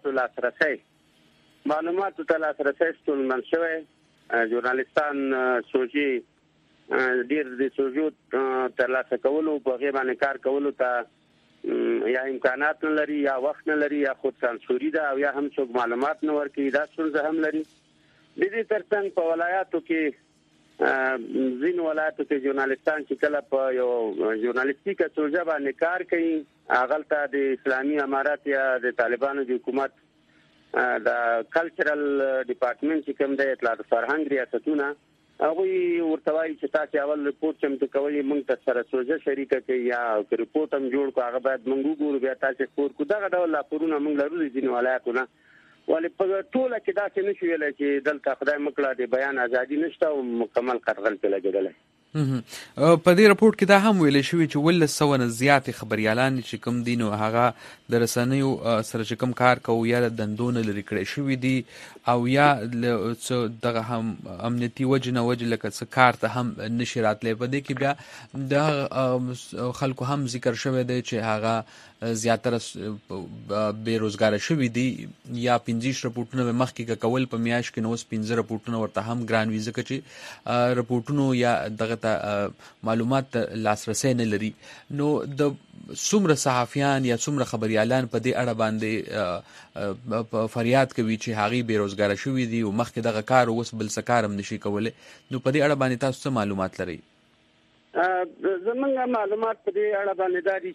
معلوماتو ته لاسرسی ستونزمن شوی. ژورنالستان سوژې ډېر د سوژو ترلاسه کولو په هغې باندې کار کولو ته یا امکانات نه لري، یا وخت نه لري، یا خود سانسوري ده او یا هم څوک معلومات نه ورکوي. دا ستونزه هم لري. د دې ترڅنګ په ولایاتو کې ځینو ولایاتو کې ژورنالستان چې کله په یو ژورنالیستیکه سوژه باندې کار کوي، هغلته د اسلامي امارت یا د طالبانو د حکومت د کلچرل ډپارټمنټ چې کوم د اطلاعات فرهنګ ریاستونه هغوی ورته وایي چې تاسې اول رپورټ چمتو کوئ، موږ ته سره سوژه شریکه کوي یا رپورټ هم جوړ کړو، هغه باید موږ وګورو، بیا تاسې خپور کړو. دغه ډول راپورونه موږ لرو د ځینو ولایاتونه. ولې په ټوله کې داسې نشو ویلی چې دلته خدای مکړه د بیان ازادي نشته او مکمل قطغن پې لګېدلی. په دې راپورټ کې دا هم ویل شوی چې 100 نه زیاتې خبريالان چې کوم دي نو هغه د رسنیو سره چې کوم کار کوي یا د دندونه لري کړی شوی دي او یا دغه هم امنیتي وجه نه وجه لکه څه کار ته هم نشي راتلی. په دې کې بیا د خلکو هم ذکر شوی دی چې هغه زیاتره بیروزګاره شوي دي یا 15 رپورټونه مخکې کول په میاشت کې نو 15 رپورټونه ورته هم ګران وي ځکه چې رپورټونو یا دغه معلومات لاسرسی نه لري. نو د څومره صحافیان یا څومره خبريالان په دې اړه باندې فریاد کوي چې هغه بیروزګاره شوي دي او مخکې دغه کار اوس بل څه کار هم نشي کولی. نو په دې اړه باندې تاسو څه معلومات لرئ؟ زمونږ معلومات په دې اړه باندې دا دي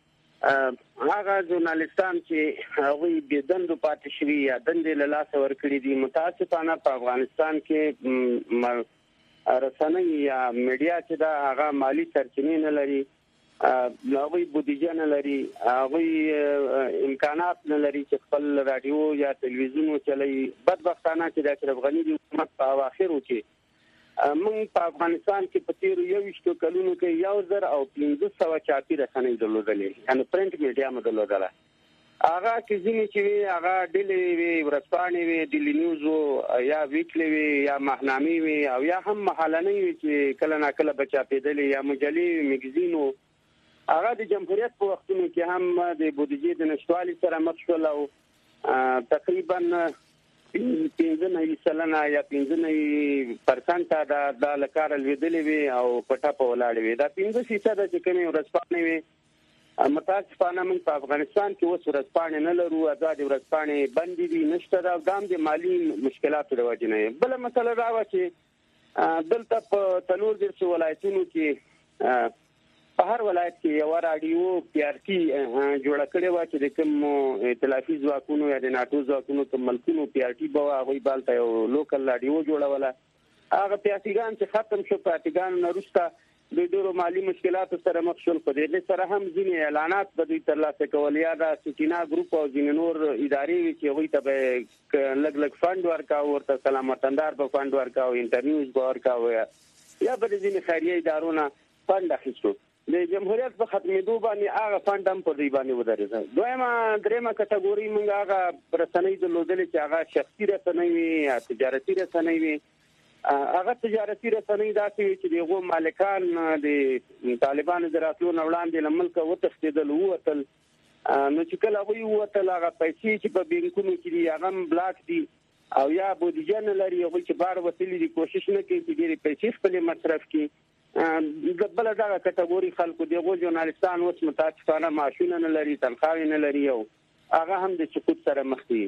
چې هغه ژورنالستان چې هغوی بې دندو پاتې شوي یا دندې له لاسه ورکړي دي، متاسفانه په افغانستان کې رسنۍ یا میډیا چې دا هغه مالی سرچینې نه لري، هغوی بودیجه نه لري، هغوی امکانات نه لري چې خپل راډیو یا تلویزیون وچلوي. بدبختانه چې د اشرف غني د حکومت په اواخرو کې موږ په افغانستان کې په تیرو 21 کلونو کې 1500 چاپي رسنۍ درلودلې، یعنې پرنټ میډیا مو درلودله. هغه کې ځینې چې وي هغه ډیلي وي، ورځپاڼې وي، ډیلي نیوز و یا ویکلی وي یا ماهنامې وي او یا هم محلنۍ وي چې کله ناکله به چاپېدلې یا مجلې وي، میګزین و. هغه د جمهوریت په وختونو کې هم د بودیجې د نشتوالي سره مخ شول او تقریبا 15% یا 15% دا له کاره لوېدلې وي او په ټپه ولاړې وي. دا 15% چې کومې ورځپاڼې وي، متاسفانه موږ په افغانستان کې اوس ورځپاڼې نه لرو، ازادې ورځپاڼې بندې دي، نشته دا دا هم د مالي مشکلاتو د وجې نه. بله مسله دا وه چې دلته په 43 ولایتونو کې په هر ولایت کې یو راډیو PRT جوړه کړې وه چې د کوم ائتلافي ځواکونو یا د ناټو ځواکونو کوم ملکونو PRT به وه، هغوی به هلته یو لوکل راډیو جوړوله. هغه PRT ګان چې ختم شو، PRT ګانو نه وروسته د ډېرو مالی مشکلاتو سره مخ شول. په دې سره هم ځینې اعلانات به دوی ترلاسه کول، یا د سټینا ګروپ او ځینې نور ادارې وي چې هغوی ته به لږ فنډ ورکاوه، ورته سلام وطندار به فنډ ورکاوه، انټرنیوز به ورکاوه، یا به د ځینې خیریه ادارو نه فنډ اخیستو. د جمهوریت په ختمېدو باندې هغه فنډ هم پر دوی باندې ودرېده. درېیمه کټګوري موږ هغه رسنۍ درلودلې چې هغه شخصي رسنۍ وي یا تجارتي رسنۍ وي. هغه تجارتي رسنۍ داسې وي چې د هغو مالکان د طالبانو د راتلو نه وړاندې له ملکه وتښتېدل، ووتل. نو چې کله هغوی ووتل، هغه پیسې چې په بینکونو کې دي هغه هم بلاک دي او یا بودیجه نه لري. هغوی چې بار وتلي دي کوشش نه کوي چې ډېرې پیسې خپلې مصرف کړي. بله دغه کټګوري خلکو د هغو ژورنالستان اوس متاسفانه معاشونه نه لري، تنخواې نه لري او هغه هم د سقوط سره مخ دي.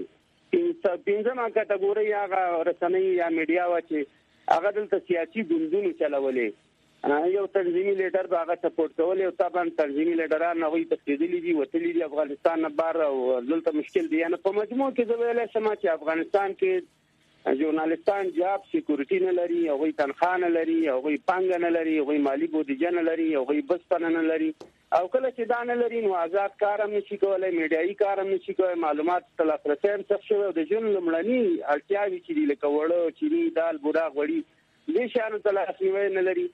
پنځمه کټګوري هغه رسنۍ یا میډیا وه چې هغه دلته سیاسي ګوندونو چلولې، یو تنظیمي لیډر به هغه سپورټ کولې او طبعا تنظیمي لیډران هغوی تښتېدلي دي، وتلي دي افغانستان نه بار او دلته مشکل دی. یعنې په مجموع کې زه ویلی شم چې افغانستان کې ژورنالستان جاب سیکورټي نه لري، هغوی تنخوا نه لري، هغوی پانګه نه لري، هغوی مالي بودیجه نه لري، هغوی بسپنه نه لري. او کله چې دا نه لري نو آزاد کار هم نشي کولی، میډیایي کار هم نشي کولی، معلومات ته لاسرسی هم سخت شوی او د ژوند لومړني اړتیاوې چې دي لکه وړه، چیني، دال، بوره، غوړي، دې شیانو ته لاسنیوی نه لري.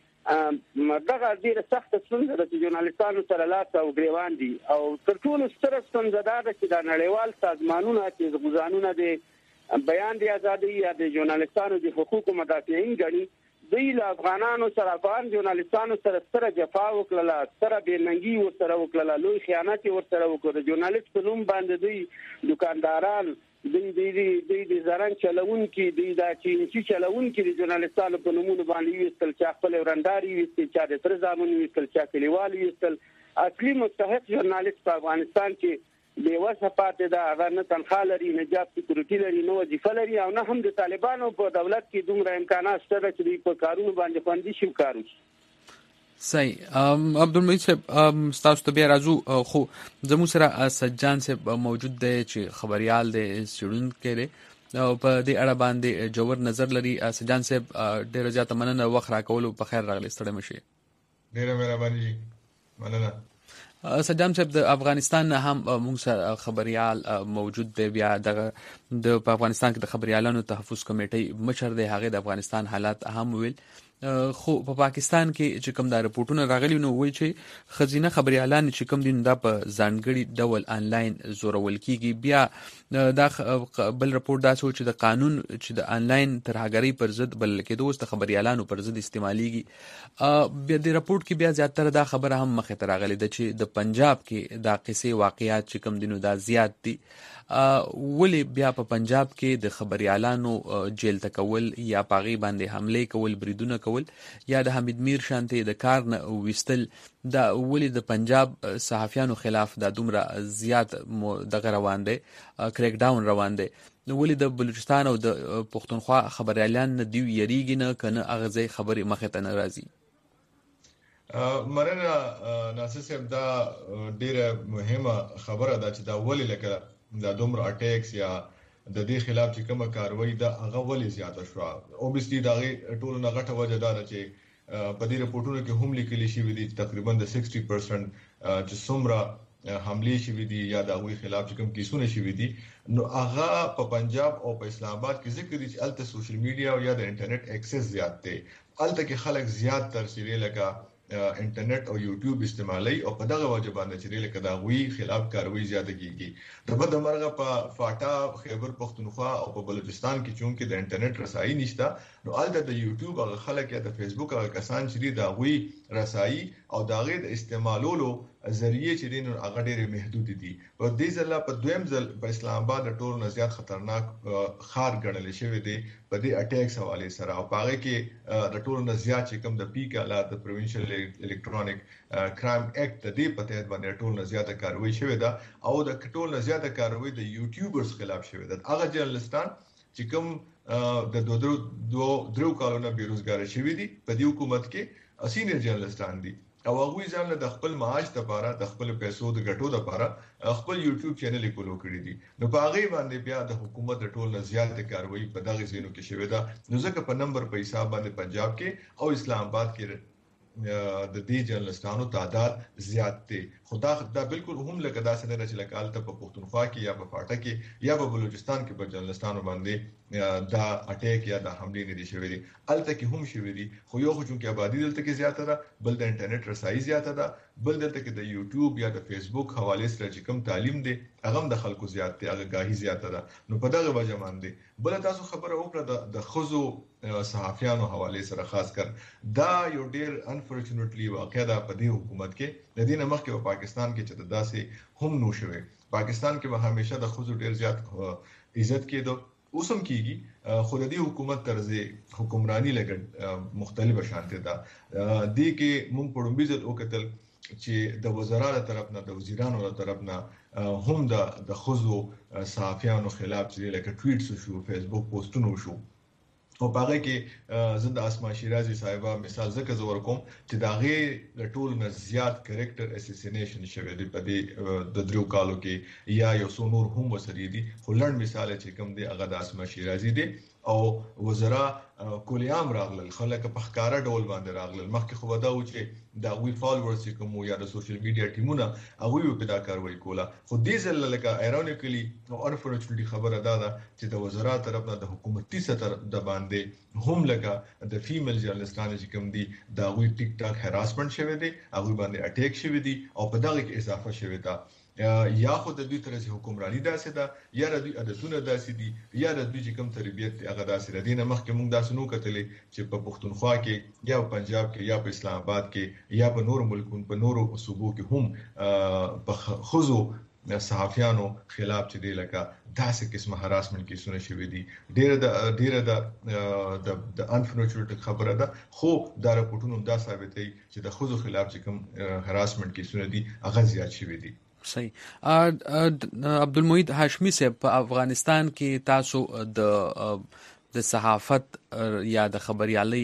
دغه ډېره سخته ستونزه ده چې ژورنالستانو سره لاس او ګرېوان دي. او تر ټولو ستره ستونزه دا ده چې دا نړیوال سازمانونه چې غوزانونه د بیان د ازادۍ یا د ژورنالستانو د حقوقو مدافعین ګڼي، دوی له افغانانو سره، افغان ژورنالستانو سره ستره جفا وکړله، ستره بېننګي ورسره وکړله، لوی خیانت یې ورسره وکړ. د ژورنالست په نوم باندې دوی دوکانداران، دوی د زرنګ چلونکي، دوی د چینچي چلونکي د ژورنالستانو په نومونو باندې ویستل، چا خپل ورنداري ویستل، چا د تره زامن ویستل، چا کلیوال ویستل. اصلي مستحق ژورنالست په افغانستان کې بېوسه پاتې ده، هغه نه تنخوا لري، نه جاب سیکورټي لري، نه وظیفه لري او نه هم د طالبانو په دولت کې دومره امکانات شته چې دوی په کارونو باندې خوندي شي کار وکړي. صحیح. عبدالمجید صاحب ستاسو ته بیا راځو، خو زموږ سره سجان صاحب موجود دی چې خبریال دی، څېړونکی دی او په دې اړه باندې جوور نظر لري. سجان صاحب ډېره زیاته مننه وخت راکولو، په خیر راغلی، ستړی مه شئ. ډېره مهرباني، مننه. سجان صاحب د افغانستان نه هم موږ سره خبریال موجود دی، بیا دغه په افغانستان کې د خبریالانو تحفظ کمیټۍ مشر دی، هغې د افغانستان حالات هم ویل. خو په پاکستان کې چې کوم دا رپورټونه راغلي نو وایي چې ښځینه خبریالان چې کوم دي دا په ځانګړي ډول آنلاین زورول کیږي. بیا دا بل رپورټ داسې و چې د قانون چې د آنلاین ترهګرۍ پر ضد بلل کېدو اوس د خبریالانو پر ضد استعمالیږي. بیا د رپورټ کې بیا زیاتره دا خبره هم مخې ته راغلې ده چې د پنجاب کې دا قصې واقعیات چې کوم دي نو دا زیات دي. ولې بیا په پنجاب کې د خبریالانو جیل ته کول یا په هغې باندې حملې کول، بریدونه کول یا د حمید میر شانتې د کار نه ویستل، دا ولې د پنجاب صحافیانو خلاف دا دومره زیات دغه روان دی، کریک ډاون روان دی؟ ولې د بلوچستان او د پښتونخوا خبریالان نه دوی یریږي نه که نه هغه ځای خبرې مخې ته نه راځي؟ مننه ناصر صاحب، دا ډېره مهمه خبره ده چې دا ولې لکه دا دومره اټیکس یا د دې خلاف چې کومه کاروایی ده هغه ولې زیاته شوه. اوبویسلی د هغې ټولو نه غټه وجه دا ده چې په دې رپورټونو کې هم لیکلي شوي دي چې تقریبا د 60% چې څومره حملې شوي دي یا د هغوی خلاف چې کوم کیسونه شوي دي نو هغه په پنجاب او په اسلام آباد کې ذکر دي چې هلته سوشل میډیا او یا د انټرنیټ اکسس زیات دی، هلته کې خلک زیات تر چې لکه انټرنیټ او یوټیوب استعمالي او په دغه وجه باندې چې لکه دا غوي خلاف کاروي زیاته کیږي. د بده مرغه په فاټا، خیبر پختونخوا او په بلوچستان کې چونکه د انټرنیټ رسایي نشته نو الته د یوټیوب هغه خلک یا د فیسبوک هغه کسان چې دا غوي رسایي او دا غي د استعمالولو ذریعہ چې دین هغه ډېر محدود دي. په دې ځل په دویم ځل په اسلام آباد ټول نه زیات خطرناک خار ګڼل شوی دی په دې اٹیکس حواله سره او پاره کې د ټول نه زیات چې کوم د پیک حالات د پروینشل الکترونیک کرایم اکټ د دې په تحت باندې ټول نه زیاته کاروي شوی دا او د ټول نه زیاته کاروي د یوټیوبرز خلاف شوی دا. هغه جرنالستان چې کوم د درو کالونو بیروزګار شوی دي په دې حکومت کې سینیئر جرنالستان دي او هغه ځان له خپل معاش لپاره د خپل پیسو د ګټو لپاره خپل یوټیوب چینل فالو کړی دي نو په هغه باندې بیا د حکومت ټول نه زیاته کاروي په دغه ځینو کې شوی دا. نو ځکه په نمبر په حساب باندې پنجاب کې او اسلام آباد کې د دې جرنالستانو تعداد زیات دی. خدا بالکل هم لکه داسې نه چې لکه الته په پښتونخوا کې یا په پاټا کې یا په بلوچستان کې په جرنالستانو باندې دا اٹیک یا د حمله نه دي شوې دي. الته کې هم شوې دي، خو یو خو چې آبادی دلته کې زیاته ده، بل د انټرنیټ رسایي زیاته ده، بل دلته کې د یوټیوب یا د فیسبوک حواله سره چې کوم تعلیم دی هغه د خلکو زیات دی، هغه گاهی زیاته ده. نو په دغه وجه باندې بل تاسو خبره وکړه د خزو صحافیانو حواله سره خاص کر دا یو ډیر انفورچونټلی واقع ده په دې حکومت کې. د دې نه مخکې په پاکستان کې چې داسې هم نو شوی، پاکستان کې به همیشه د خزو ډیر زیات عزت کېدو، اوسم کېږي، خو د دې حکومت طرز حکمرانی لګ مختلفه شانته ده. دې کې مونږ په ډومبي ځل وکتل چې د وزرا له طرف نه، د وزیرانو له طرف نه هم د خزو صحافیانو خلاف چې لکه ټویټس شو، فیسبوک پوسټونه شو، او پاره کې زند اسما شیرازي صاحبہ مثال ذکر زور کوم چې دا غي ټول نه زیات کریکټر اساسینیشن شوه دی په دې د دریو کالو کې یا یو څو نور هم وسري دي. خلند مثال چې کوم دی هغه د اسما شیرازي دی او وزرا کولیام راغلل، خلک په ښکارا ډول باندې راغلل. مخکې خو دا و چې دا وی فالوورز چې کوم یا د سوشل میډیا ټیمونه هغه په دا کاروي کوله، خو دې ځل لکه ایرونیکلی او انفورچونټلی خبره ده چې د وزرا طرف نه د حکومتي سطر د باندې هم لکه د فیمیل جرنالستانو چې کوم دي دا وی ټیک ټاک هراسمنت شوی دی، هغه باندې اٹیک شوی دی او په دغه کې اضافه شوی دی. یا خو د دوی طرز حکمرانی داسې ده، یا د دوی عادتونه داسې دي، یا د دوی چې کوم تربیت دی هغه داسې ده. دینه مخکې موږ داسې نو کتلې چې په پښتونخوا کې یا په پنجاب کې یا په اسلام آباد کې یا په نور ملکونو په نورو صوبو کې هم په خزو صحافیانو خلاف چې دی لکه داسې قسمه هراسمنت کیسونه شوي دي. ډیره د انفورچونټ خبره ده، خو دا راپورټونه دا ثابتوي چې د خزو خلاف چې کوم هراسمنت کیسونه دي هغه زیات شوي دي. صحیح. عبدالمحید هاشمی صاحب، په افغانستان کې تاسو د صحافت یا د خبريالي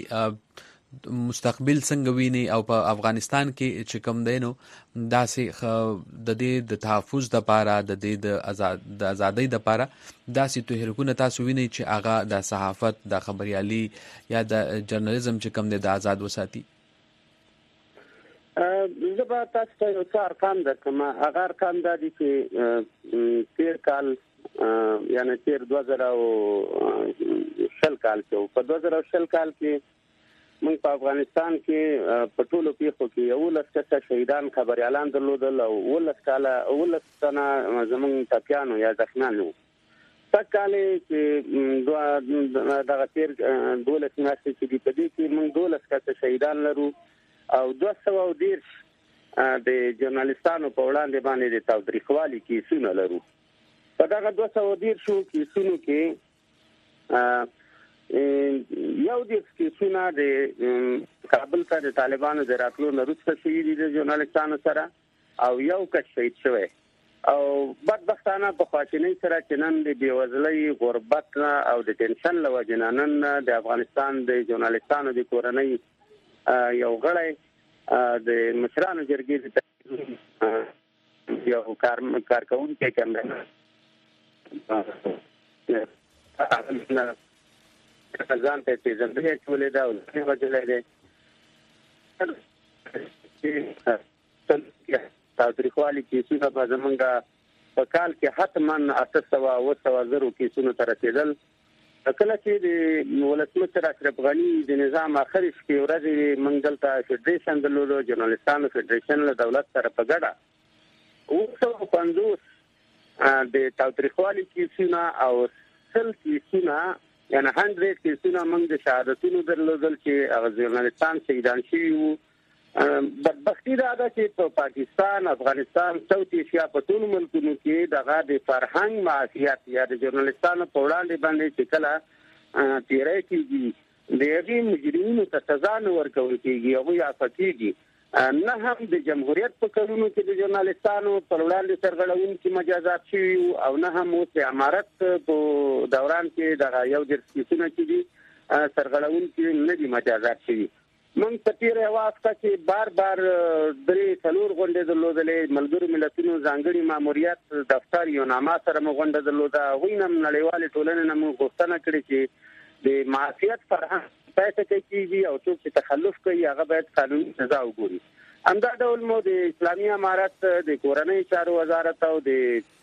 مستقبل څنګه ویني او په افغانستان کې چې کوم دینو داسې د دې د تحفظ د لپاره د دې د ازادۍ د لپاره داسې تحریکونه تاسو ویني چې هغه د صحافت د خبريالي یا د جرنالیزم چې کوم د آزاد وساتي؟ زه به تاسو ته یو څه ارقام درکړم. هغه ارقام دا دي چې تیر کال یعنی تیر 2020 کال کې په 2020 کال کې موږ په افغانستان کې په ټولو پیښو کې 11 کسه شهیدان خبريالان درلودل او 11 تنه زموږ ټاپیانو یا ځخمیان وو. تکاله چې دغه تیر 12 میاشتې چې په دې کې موږ 12 کسه شهیدان لرو او 210 د جرنالستانو په وړاندې باندې د تاوتریخوالي کیسونه لرو. په دغه 210 کیسونو کې یو د کیسونه د کابل ته د طالبانو د راتلو نه وروسته شوي دي د جرنالستانو سره، او یو کس شهید شوی. او بدبختانه په خواشینۍ سره چې نن د بېوزلۍ، غربت او د ټینشن له وجې نن د افغانستان د جرنالستانو د کورنۍ یو غړی د مشرانو جرګې یو کارکوونکی کمرنه ځان ته پیژندنه چولې ده او وجلې ده تاریخوالي کیسونه په زمونږه په کال کې حتمن 800 کیسونه تر رسیدل. کله چې د ولسمشر اشرف غنی د نظام اخرش کې ورځې منګل ته فدریشن د لولو جرنالستانو فدریشن له دولت سره په ګډه 250 د تاریخوالي کیسونه او 100 کیسونه یعنی 100 کیسونه موږ د شهادتونو درلودل چې هغه ژورنالستان شهیدان شوي وو. بدبختی دا ده چې په پاکستان، افغانستان، ساوث ایشیا په ټولو ملکونو کې دغه د فرهنګ معافیت یا د ژورنالستانو په وړاندې باندې چې کله تیری کېږي د هغې مجرمینو ته سزا نه ورکول کېږي، هغوی عفوه کېږي. نه هم د جمهوریت په کلونو کې د ژورنالستانو پر وړاندې سرغړونکي مجازات شوي او نه هم اوس د امارت په دوران کې دغه یو ډېر کیسونه چې دي سرغړونکي نه دي مجازات شوي. موږ په تېره یوه هفته کې بار 3-4 غونډې درلودلې. ملګرو ملتونو ځانګړي ماموریت دفتر یو نامه سره مو غونډه درلوده. هغوی نه نړیوالې ټولنې نه مو غوښتنه کړې چې د معافیت فرهنګ پای ته کیږي او څوک چې تخلف کوي هغه باید قانوني سزا وګوري. همدا ډول مو د اسلامي امارت د کورنۍ چارو وزارت او د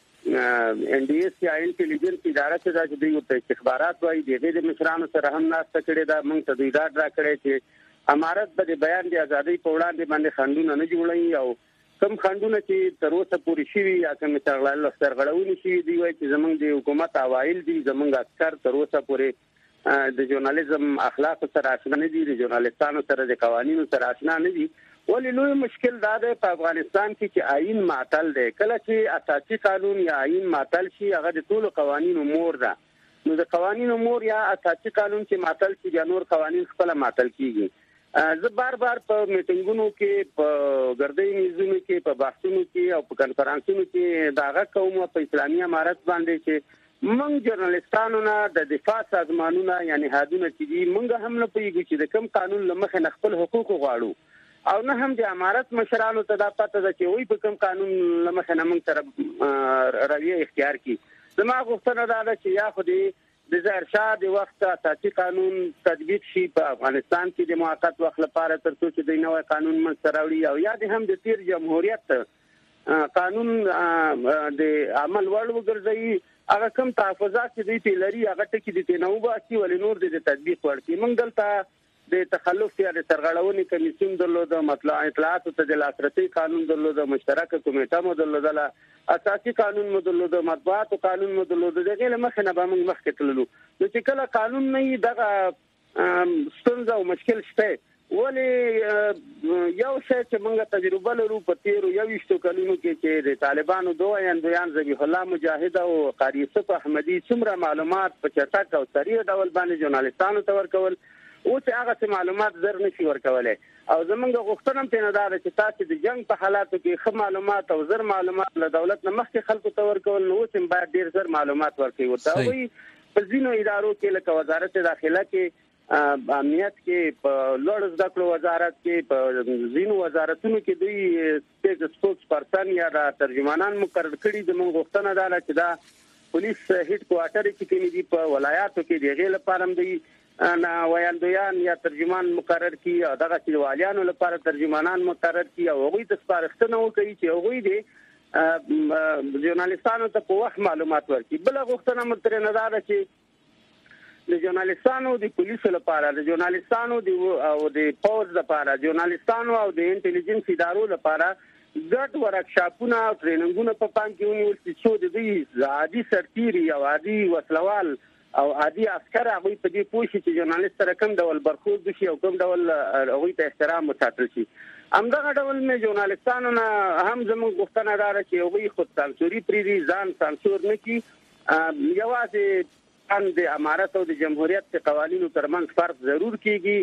NDS یا انټيليجنس اداره چې د یو استخبارات وایي د مشرانو سره هم ناسته کړې ده. موږ ته دوی ډاډ راکړی چې امارت به د بیان د ازادۍ په وړاندې باندې خنډونه نه جوړوي او کوم خنډونه چې تر اوسه پورې شوي یا کوم سرغړونې شوي دي وایي چې زموږ د حکومت اوایل دي زموږ عسکر تر اوسه پورې د ژورنالیزم اخلاق سره آشنا نه دي، د ژورنالستانو سره د قوانینو سره آشنا نه دي. ولې لوی مشکل دا دی په افغانستان کې چې آئین معطل دی. کله چې اساسي قانون یا آئین معطل شي هغه د ټولو قوانینو مور ده. نو د قوانینو مور یا اساسي قانون چې معطل شي یا نور قوانین خپل معطل کیږي. زه بار په میټینګونو کې په ګردۍ میزونو کې په بحثونو کې او په کنفرانسونو کې داغه کوم په اسلامي امارت باندې چې موږ جرنالستانو نه د دفاع سازمانونو یعنی هادونه چې دي موږ هم نه پیږو چې د کوم قانون لمخه خپل حقوق غواړو او نه هم د امارت مشرانو ته دا پته ده چې وای په کوم قانون لمخه نه موږ سره رویه اختیار کی. زما غوښتنه دا ده چې یا خو د ظاهر شاه د وخت اساسي قانون تطبیق شي په افغانستان کې د موقت وخت لپاره تر څو چې د نوې قانون منځ راوړي او یا د هم د تیر جمهوریت قانون د عمل وړ وګرځي. هغه کوم تحفظات چې دوی لري هغه ټکي د تنوع باسي ولې نور د تطبیق ورکړي. موږ دلته د تخلف یا د سرغړونې کمیسیون درلوده، اطلاعاتو ته د لاسرسي قانون درلوده، مشترکه کمیټه مو درلوده، اساسي قانون مو درلوده، مطبوعاتو قانون مو درلوده. دغه له مخه نه به موږ مخکې تللو. نو چې کله قانون نه دغه ستونزه او مشکل شته ولې یو شی چې موږ تجربه لرو په تیرو 21 کلونو کې چې د طالبانو دویان ذبیح الله مجاهد او قاری یوسف احمدي څومره معلومات په چټک او سریع ډول باندې ژورنالستانو ته ورکول او چې هغه معلومات زر نشي ورکولای. او زمونږ غوښتنه هم ته نه ده چې تاسو د جنگ په حالاتو کې خه معلومات او زر معلومات له دولت نه مخکې خلکو ته ورکول نو چې باید ډیر زر معلومات ورکړي. ورته وي په ځینو ادارو کې لکه وزارت داخله کې امنیت کې په لوړ زده کړو وزارت کې په ځینو وزارتونو کې دوی سپوکس پرسن یا ترجمانان مقرر کړي. د موږ غوښتنه ده چې دا پولیس هډ کوارټر چې کوي دی په ولایاتو کې دغه لپاره هم دی انا ویاندویان یا ترجمان مقرر کی او دغه چې والیانو لپاره ترجمانان مقرر کی او هغه د سپارښتنه وکړي چې هغه دي ژورنالستانو ته په وخت معلومات ورکړي. بل غوښتنه متر نه ده چې د ژورنالستانو د پولیسو لپاره د ژورنالستانو او د پوز لپاره ژورنالستانو او د انټيليجنس ادارو لپاره ګډ ورکشاپونه او ټریننګونه په پام کې ونیول چې د دې عادي سرتيري او عادي وسلوال او عادي عسكر هغه په دې پوښي چې ژورنالست سره کوم ډول برخورد شي او کوم ډول هغه ته احترام وساتل شي. همدغه ډول نه ژورنالستانو نه هم زموږ غوښتنه ده چې هغه خود سانسوري پری ځان سانسور نه کی. یوازې د امارت او د جمهوریت قوانینو ترمنځ فرق ضرور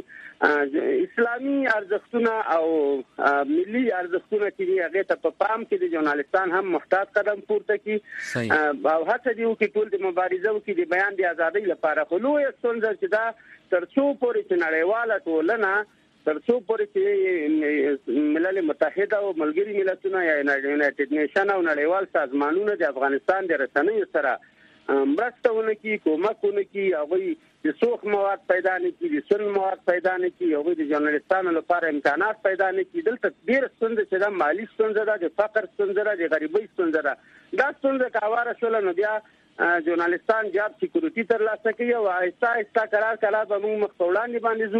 کیږي. اسلامي ارزښتونه او ملي ارزښتونه چې هغه ته په پام کې د ژورنالستان هم محتاط قدم پورته کی او هڅه دی چې ټول د مبارزه او د بیان د ازادۍ لپاره خلوی ستونزه چې دا ترڅو پورې چې نړیواله ټولنه ترڅو پورې چې ملل متحده او ملګری ملتونه یا یونایټډ نیشن او نړیوال سازمانونه د افغانستان د رسنیو سره مرستونه کی کومکونه کی هغه د سوخ مواد پیدا نه کی د سن مواد پیدا نه کی هغه د ژورنالستانو لپاره امکانات پیدا نه کی. دلته ډیر ستونزې چې د مالی ستونزې ده، د فقر ستونزې ده، د غریبۍ ستونزې ده. دا ستونزې کاواره شول نو بیا ژورنالستان جاب سکیورټي تر لاسه کوي او آهسته قرار به موږ مخوړاندې باندې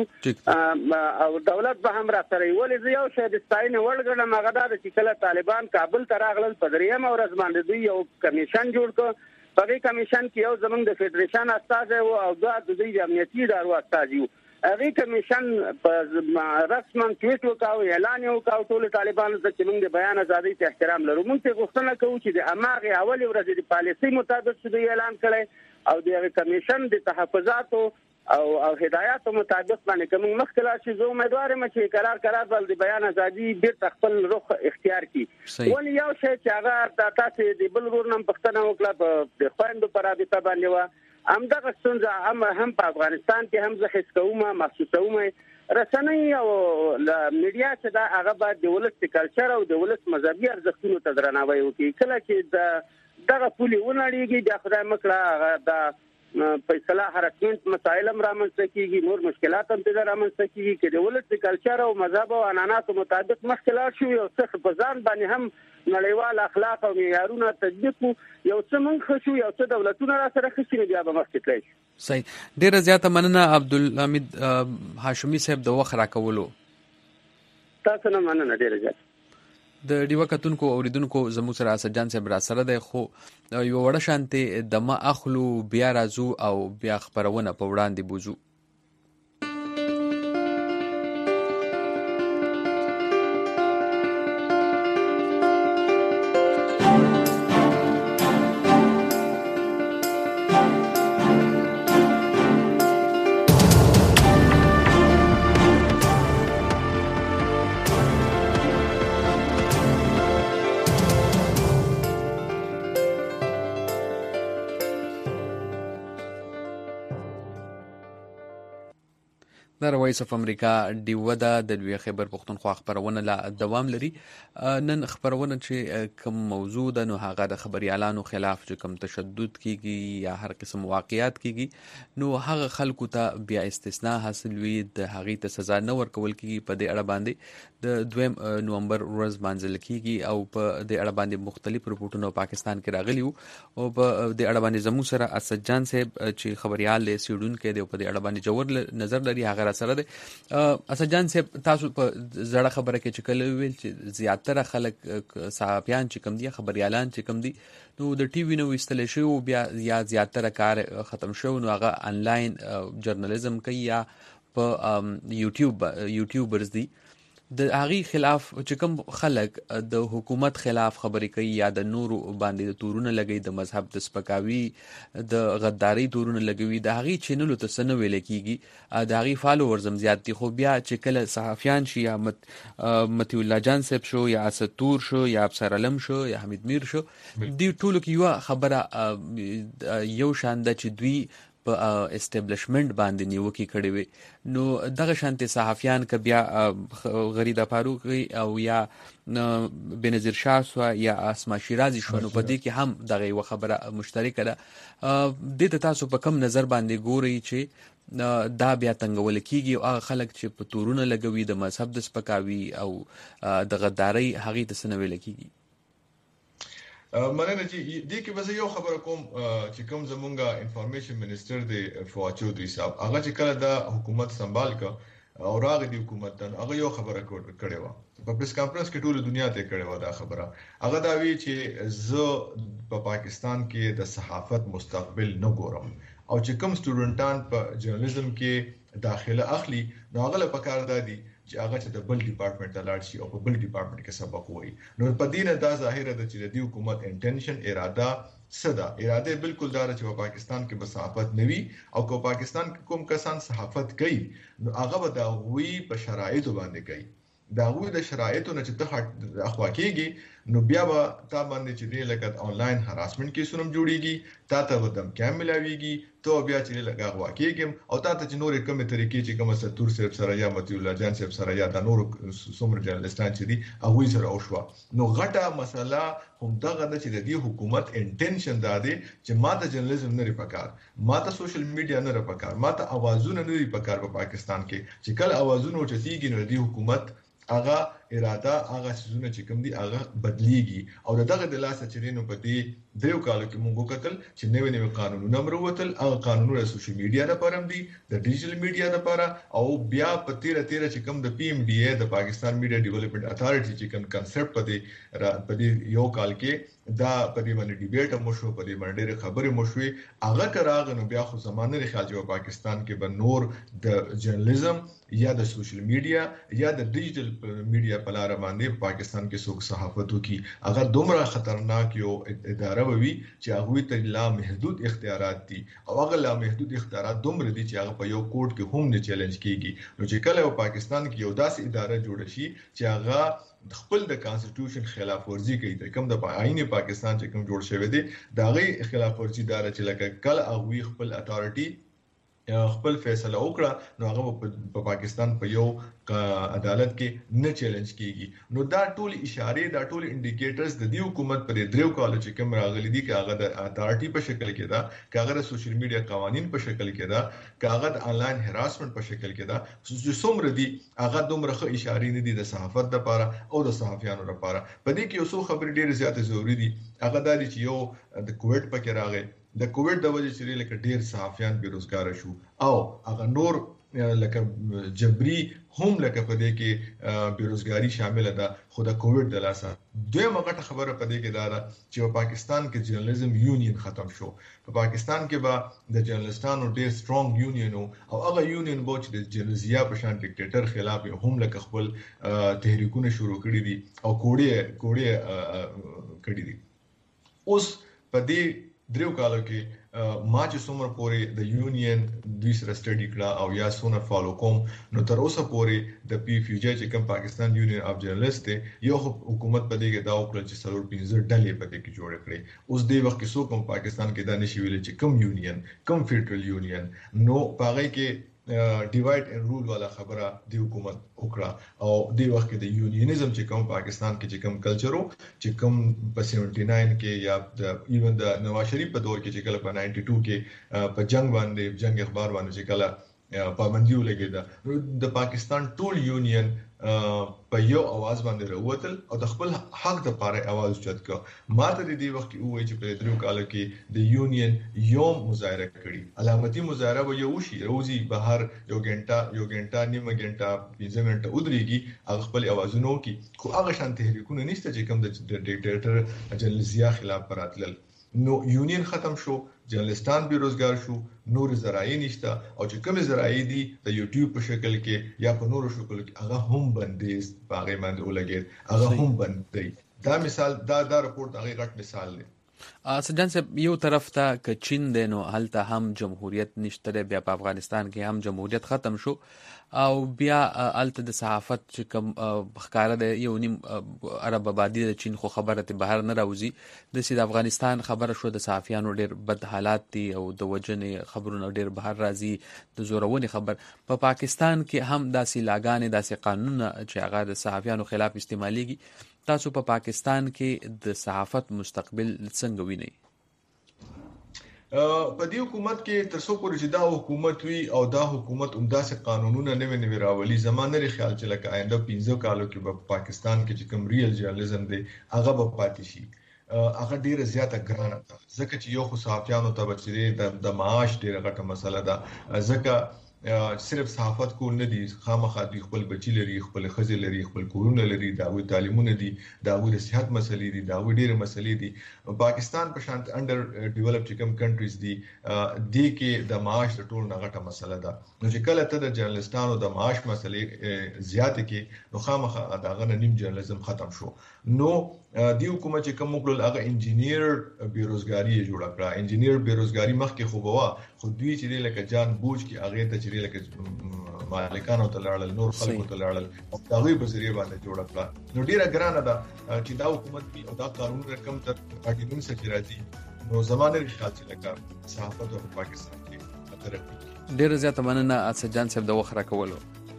زو او دولت به هم را سره ولې یو شی د ستاینه ورګړم هغه دا چې کله طالبان کابل ته راغلل په دریم ورځ باندې دوی یو کمیشن جوړ کړ. په دې کمیشن کې یو زمونږ د فدریشن استاد او د دوی د امنیتي ادارو استاد یو. هغه کمیشن په رسمن ټویټ وکاو اعلان وکاو ټول طالبانو ته چې موږ د بیان ازادۍ ته احترام لرو. موږ ته غوښتنه کوو چې د اماغه اول ورځ د پالیسي مطابق شوی اعلان کړي او د کمیشن د تحفظاتو او هدایاتو مطابق باندې کوم مخکله چې زه امیدوار یم چې قرار بل د بیان ازادي بیرته خپل رخ اختیار کړي. ولې یو شی چې هغه تاسو د بل ورنم پښتنه وکړه په خويندو پر رابطه باندې و همدغه څنګه هم په افغانستان کې هم زه حس کوم محسوسوم رسنۍ او میډیا چې دا هغه باید د ولس کلچر او د ولس مذهبي ارزښتونو ته درناوی وکړي. کله چې دغه پولي ونړیږي د خدای مکړه هغه د فیصله حرکت مسائل هم رامنځته کیږي، نور مشکلات هم پیدا رامنځته کیږي چې د ولټ کلچر او مذهب او عنعناتو مطابق مشکلات شو یو څه په ځان باندې هم نړیوال اخلاق او معیارونه تطبیق یو څه منخ شو، یو څه دولتونه را سره خشي بیا به مخکې تللی. صحیح. ډیره زیاته مننه عبدالحمید هاشمي صاحب د وخت راکولو. تاسو نه مننه ډیره زیاته. د ډیوه کتونکو اوریدونکو زموږ سره اسدجان صاحب را سره دی، خو یو وړه شانتې دمه اخلو بیا راځو او بیا خبرونه په وړاندې بوزو. د وایس اف امریکا ډیوه د لوی خیبر پښتونخوا خبرونه لا دوام لري. نن خبرونه چې کوم موضوع ده نو هغه د خبريالانو خلاف چې کوم تشدد کیږي یا هر قسم واقعیات کیږي نو هغه خلکو ته بیا استثناء حاصل وي، د هغې ته سزا نه ورکول کیږي. په دې اړه باندې د 2 نومبر ورځ مانځل کیږي او په دې اړه باندې مختلف رپورټونه پاکستان کې راغلي وو او په دې اړه باندې زموږ سره اسدجان صاحب چې خبريال له سیډون کې دی په دې اړه باندې جوړ نظر لري. هغه سره دی اسدجان صاحب، تاسو په زړه خبره کې چې کله ویل چې زیاتره خلک صحافیان چې کم دي خبريالان چې کم دي نو د ټي وي نو وستل شي او بیا یا زیاتره کار ختم شو نو هغه انلاین جرنالیزم کوي یا په یوټیوبرز دي. د هغې خلاف چې کوم خلک د حکومت خلاف خبرې کوي یا د نورو باندې د تورونه لګوي، د مذهب د سپکاوي د غداري تورونه لګوي، د هغې چینلو ته څه نه ویل کېږي، د هغې فالوورز هم زیات دي. خو بیا چې کله صحافیان شي یا مطیع الله جان صاحب شو یا اسد تور شو یا ابصر علم شو یا حمید میر شو، دوی ټولو کې یوه خبره یو شان ده چې دوی په اسټابلیشمنت باندې نیوکې کړې وي. نو دغه شانتې صحافیان که بیا غریده فاروقي او یا بنظیر شاه شوه یا اسما شیرازي شوه نو په دې کې هم دغه یوه خبره مشترکه ده. دې ته تاسو په کم نظر باندې ګورئ چې دا بیا تنګول کیږي او هغه خلک چې په تورونه لګوي د مذهب د سپکاوي او د غدارۍ هغې ته څه نه ویل کیږي؟ مننه چې دې کې بس یو خبره کوم چې کوم زمونږه انفارمیشن منسٹر دی فواد چودھری صاحب، هغه چې کله د حکومت سنبال کا او راغی د حکومت ته هغه یو خبره کړې و په پریس کانفرنس کې ټول دنیا ته کړې و دا خبره. هغه دا وی چې زه په پاکستان کې د صحافت مستقبل نه ګورم او چې کوم سټوډنټان په جرنالیزم کې داخله اخلي نو هغه په کار دادي چې هغه چې د بل ډپارټمنټ ته لاړ شي او په بل ډپارټمنټ کې سبق وایي. نو په دې نه دا ظاهره ده چې د حکومت انټنشن اراده صدا اراده بالکل دار چې په پاکستان کې به صحافت نوي او کو پاکستان کې کوم کسان صحافت کوي نو هغه به دا وی په شرایطو باندې کوي. دا وی د شرایطو نه چې ته اخوا کېږي نو بیا به تا باندې چې دی لکه آنلاین هراسمنټ کیسونه جوړیږي، تا ته به دمکیان ملاویږي، ته بیا چې لکه اخوا کېږم او تا ته چې نورې کومې طریقې چې کوم ستور صاحب سره یا مطیع الله جان صاحب سره یا د نورو څومره جرنالستان چې دي هغوی سره وشوه. نو غټه مسله همدغه ده چې د دې حکومت انټنشن دا دی چې ما ته جرنالیزم نه لري پکار، ما ته سوشل میډیا نه لري پکار، ما ته اوازونه نه لري پکار په پاکستان کې. چې کله اوازونه اوچتېږي نو د دې حکومت هغه اراده هغه سيزونه چې کوم دي هغه بدليږي او دغه د لاسه چې نو په دې دیو کالو کې موږ وکتل چې نوې قانونونه امروتل هغه قانونونه سوشل میډیا لپاره دي، د ډیجیټل میډیا لپاره او بیا په تیر چې کوم د پی ام ډی ای د پاکستان میډیا ډیولپمنٹ اتھارټي چې کوم کنسپټ په دې یو کال کې دا په دې باندې ډیبیټ مو شو، په دې باندې ډېر خبرې مو شوې. هغه کراغ نو بیا خو زمانه لري خیال چې پاکستان کې به نور د جرنالیزم یا د سوشل میډیا یا د ډیجیټل میډیا په لار باندې پاکستان کې څوک صحافت وکي هغه دومره خطرناک یو اداره وي چې هغه ته لا محدود اختیارات دي او هغه لا محدود اختیارات دومره دي چې هغه په یو کوډ کې هم نه چیلنج کیږي. نو چې کله پاکستان کې یو داسې اداره جوړ شي چې هغه خپل د کانسټیټیوشن خلاف ورزي کوي، د کوم د آئین پاکستان چې کوم جوړ شوی دی دا غي خلاف ورزي دار چې لکه کله هغه خپل اتھارټي خپل فیصله وکړه نو هغه په پاکستان په یو عدالت کې نه چیلنج کیږي نو دا ټول اشاره دا ټول انډیکیټرز د دې حکومت پر دریو کالو چې کوم راغلي دي چې هغه د اتارټي په شکل کې دا چې هغه د سوشل میډیا قوانين په شکل کې دا چې هغه د انلاین هراسمنت په شکل کې دا چې څومره دي هغه دومره ښه اشاره نه دي د صحافت لپاره او د صحافیانو لپاره په دې کې یو څو خبرې ډېرې زیاتې ضروری دي هغه دا چې یو د کووډ پکې راغی د کووډ د وجې چې لکه ډېر صحافیان بیروزګار شو او هغه نور لکه جبري هم لکه په دې کې بیروزګاری شامل ده خو د کووډ د لاسه دویمه غټه خبره په دې کې دا ده چې په پاکستان کې جرنالیزم یونین ختم شو په پاکستان کې به د جرنالستانو ډېر سترونګ یونین او هغه یونین به چې د جرنالزیا په شان ډیکټیټر خلاف هم لکه خپل تحریکونه شروع کړي دي او کوړې کړي دي اوس په دې دریو کالو کې ما چې څومره پورې د یونین دوی سره سټډي کړه او یا څونه فالو کوم نو تر اوسه پورې د پی فیوجر چې کوم پاکستان یونین اف جرنالست یو حکومت په دې کې دا وکړل چې سلور 15 ډلې په دې کې جوړ کړي اوس د وخت کې څو کوم پاکستان کې دا نشي ویل چې کوم یونین کوم فیډرل یونین نو پاره کې ډیوایډ اینڈ رول والا خبره د حکومت وکړه او د وخت کې د یونینزم چې کوم پاکستان کې چې کوم کلچرو چې کوم په 79 کې یا د ایون د نواز شریف په دور کې چې کله په 92 کې په جنگ اخبار باندې چې کله پابندي ولګیده د پاکستان ټول یونین په یو आवाज باندې راوتل او د خپل حق د پاره आवाज اوچت کړ ماته د دې وخت وایي چې په دریو کالو کې د یونین یو مظاهره کړي علامتي مظاهره به یو شي روزي بهر یو غنټه نیمه غنټه 15 منټه ودرېږي هغه خپل आवाजونه کوي خو هغه شان تحریکونه نشته چې کوم د ډیکټیټر جرنالزیا خلاف پراتل نو یونین ختم شو جرنالستان بیروزګار شو نور ذرایع نشته او چې کوم ذرایع دي د یوټیوب په شکل کې یا په نورو شکل کې هغه هم بندیز باغې باندې ولګید هغه هم بندي دا مثال دا رپورت هغه غټ مثال دی سجان صاحب یو طرف ته ک چین د نو هلته هم جمهوریت نشته بیا په افغانستان کې هم جمهوریت ختم شو او بیا الته د صحافت چې کوم ښکارا د یو نیم عرب آبادی د چین خو خبره ته بهر نه راوځي د سید افغانستان خبره شو د صحافیانو ډېر بد حالات دي او د وجنې خبرونه ډېر بهر راځي د زورونې خبر په پاکستان کې هم داسې لاګانې داسې قانون چې هغه د صحافیانو خلاف استعماليږي تاسو په پاکستان کې د صحافت مستقبل څنګه وینئ په دې حکومت کې تر څو پورې چې دا حکومت وي او دا حکومت همداسې قانونونه نوي راولي زمانه لري خیال چې لکه آینده 15 کالو کې په پاکستان کې چې کوم ریل جرنالیزم دی هغه به پاتې شي هغه ډیره زیاته ګرانه ده ځکه چې یو خو صحافیانو ته بچي د معاش ډیره غټه مسله ده ځکه صرف صحافت کول نه دي خامخا دوی خپل بچی لري خپل خزي لري خپل کورونه لري داوی تعلیمونه دي داوی د صحت مسلې دي داوی ډیره مسلې دي پاکستان په شانت انډر ډیولپډ چکم کنټریز دي د کې د معاش د ټول نغټه مسله ده نو چې کله ته د جرنالستانو د معاش مسلې زیات کې نو خامخا داغه نیم جرنالیزم ختم شو نو دی حکومت چې کوم وکړل هغه انجینیر بیروزګاری جوړ کړه انجینیر بیروزګاری مخکې خو بوا خو دوی چې لکه جان بوج کې هغه ته چې لکه مالکانو ته لاړل نور خلکو ته لاړل او هغه په ذریعہ باندې جوړ کړه نو ډیره ګرانه ده چې دا حکومت او دا قانون رقم تر اټیدون سره راځي نو زمانه خیال چې لکه صحافت په پاکستان کې ترقی ډیره زیاته مننه اسجان صاحب د وخت راکولو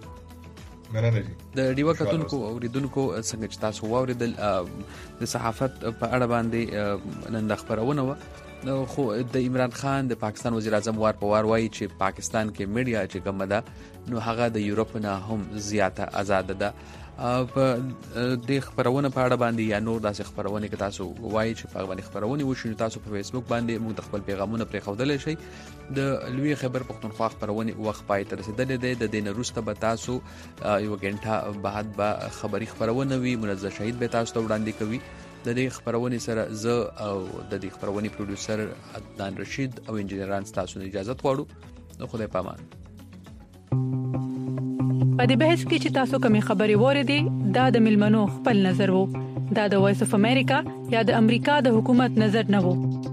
د ډیوه کتونکو اوریدونکو څنګه چې تاسو واوریدل د صحافت په اړه باندې نن د خبرونه و خو د عمران خان د پاکستان وزیر اعظم وار په وار وایي چې پاکستان کې میډیا چې کومه ده نو هغه د یورپ نه هم زیاته آزاد ده په د خبرونه په اړه باندې یا نور داسې خبرونه کې تاسو وایي چې په باندې خبرونه وشي تاسو په فیسبوک باندې موږ خپل پیغامونه پرې خوندل شي د لوی خبر پښتونخوا خبرونه وخت پای ته رسیدلې ده د دین روسته به تاسو یو غنټه بعد به خبري خبرونه وي منزه شهید به تاسو ته وړاندې کوي د دې خبرونه سره زه او د دې خبرونه پروډوسر عدنان رشید او انجنیران تاسو اجازه غواړو خدای پامان په دې بحث کې چې تاسو کومې خبرې وریدي دا د ملمنو خپل نظر وو دا د وایس اف امریکا یا د امریکا د حکومت نظر نه وو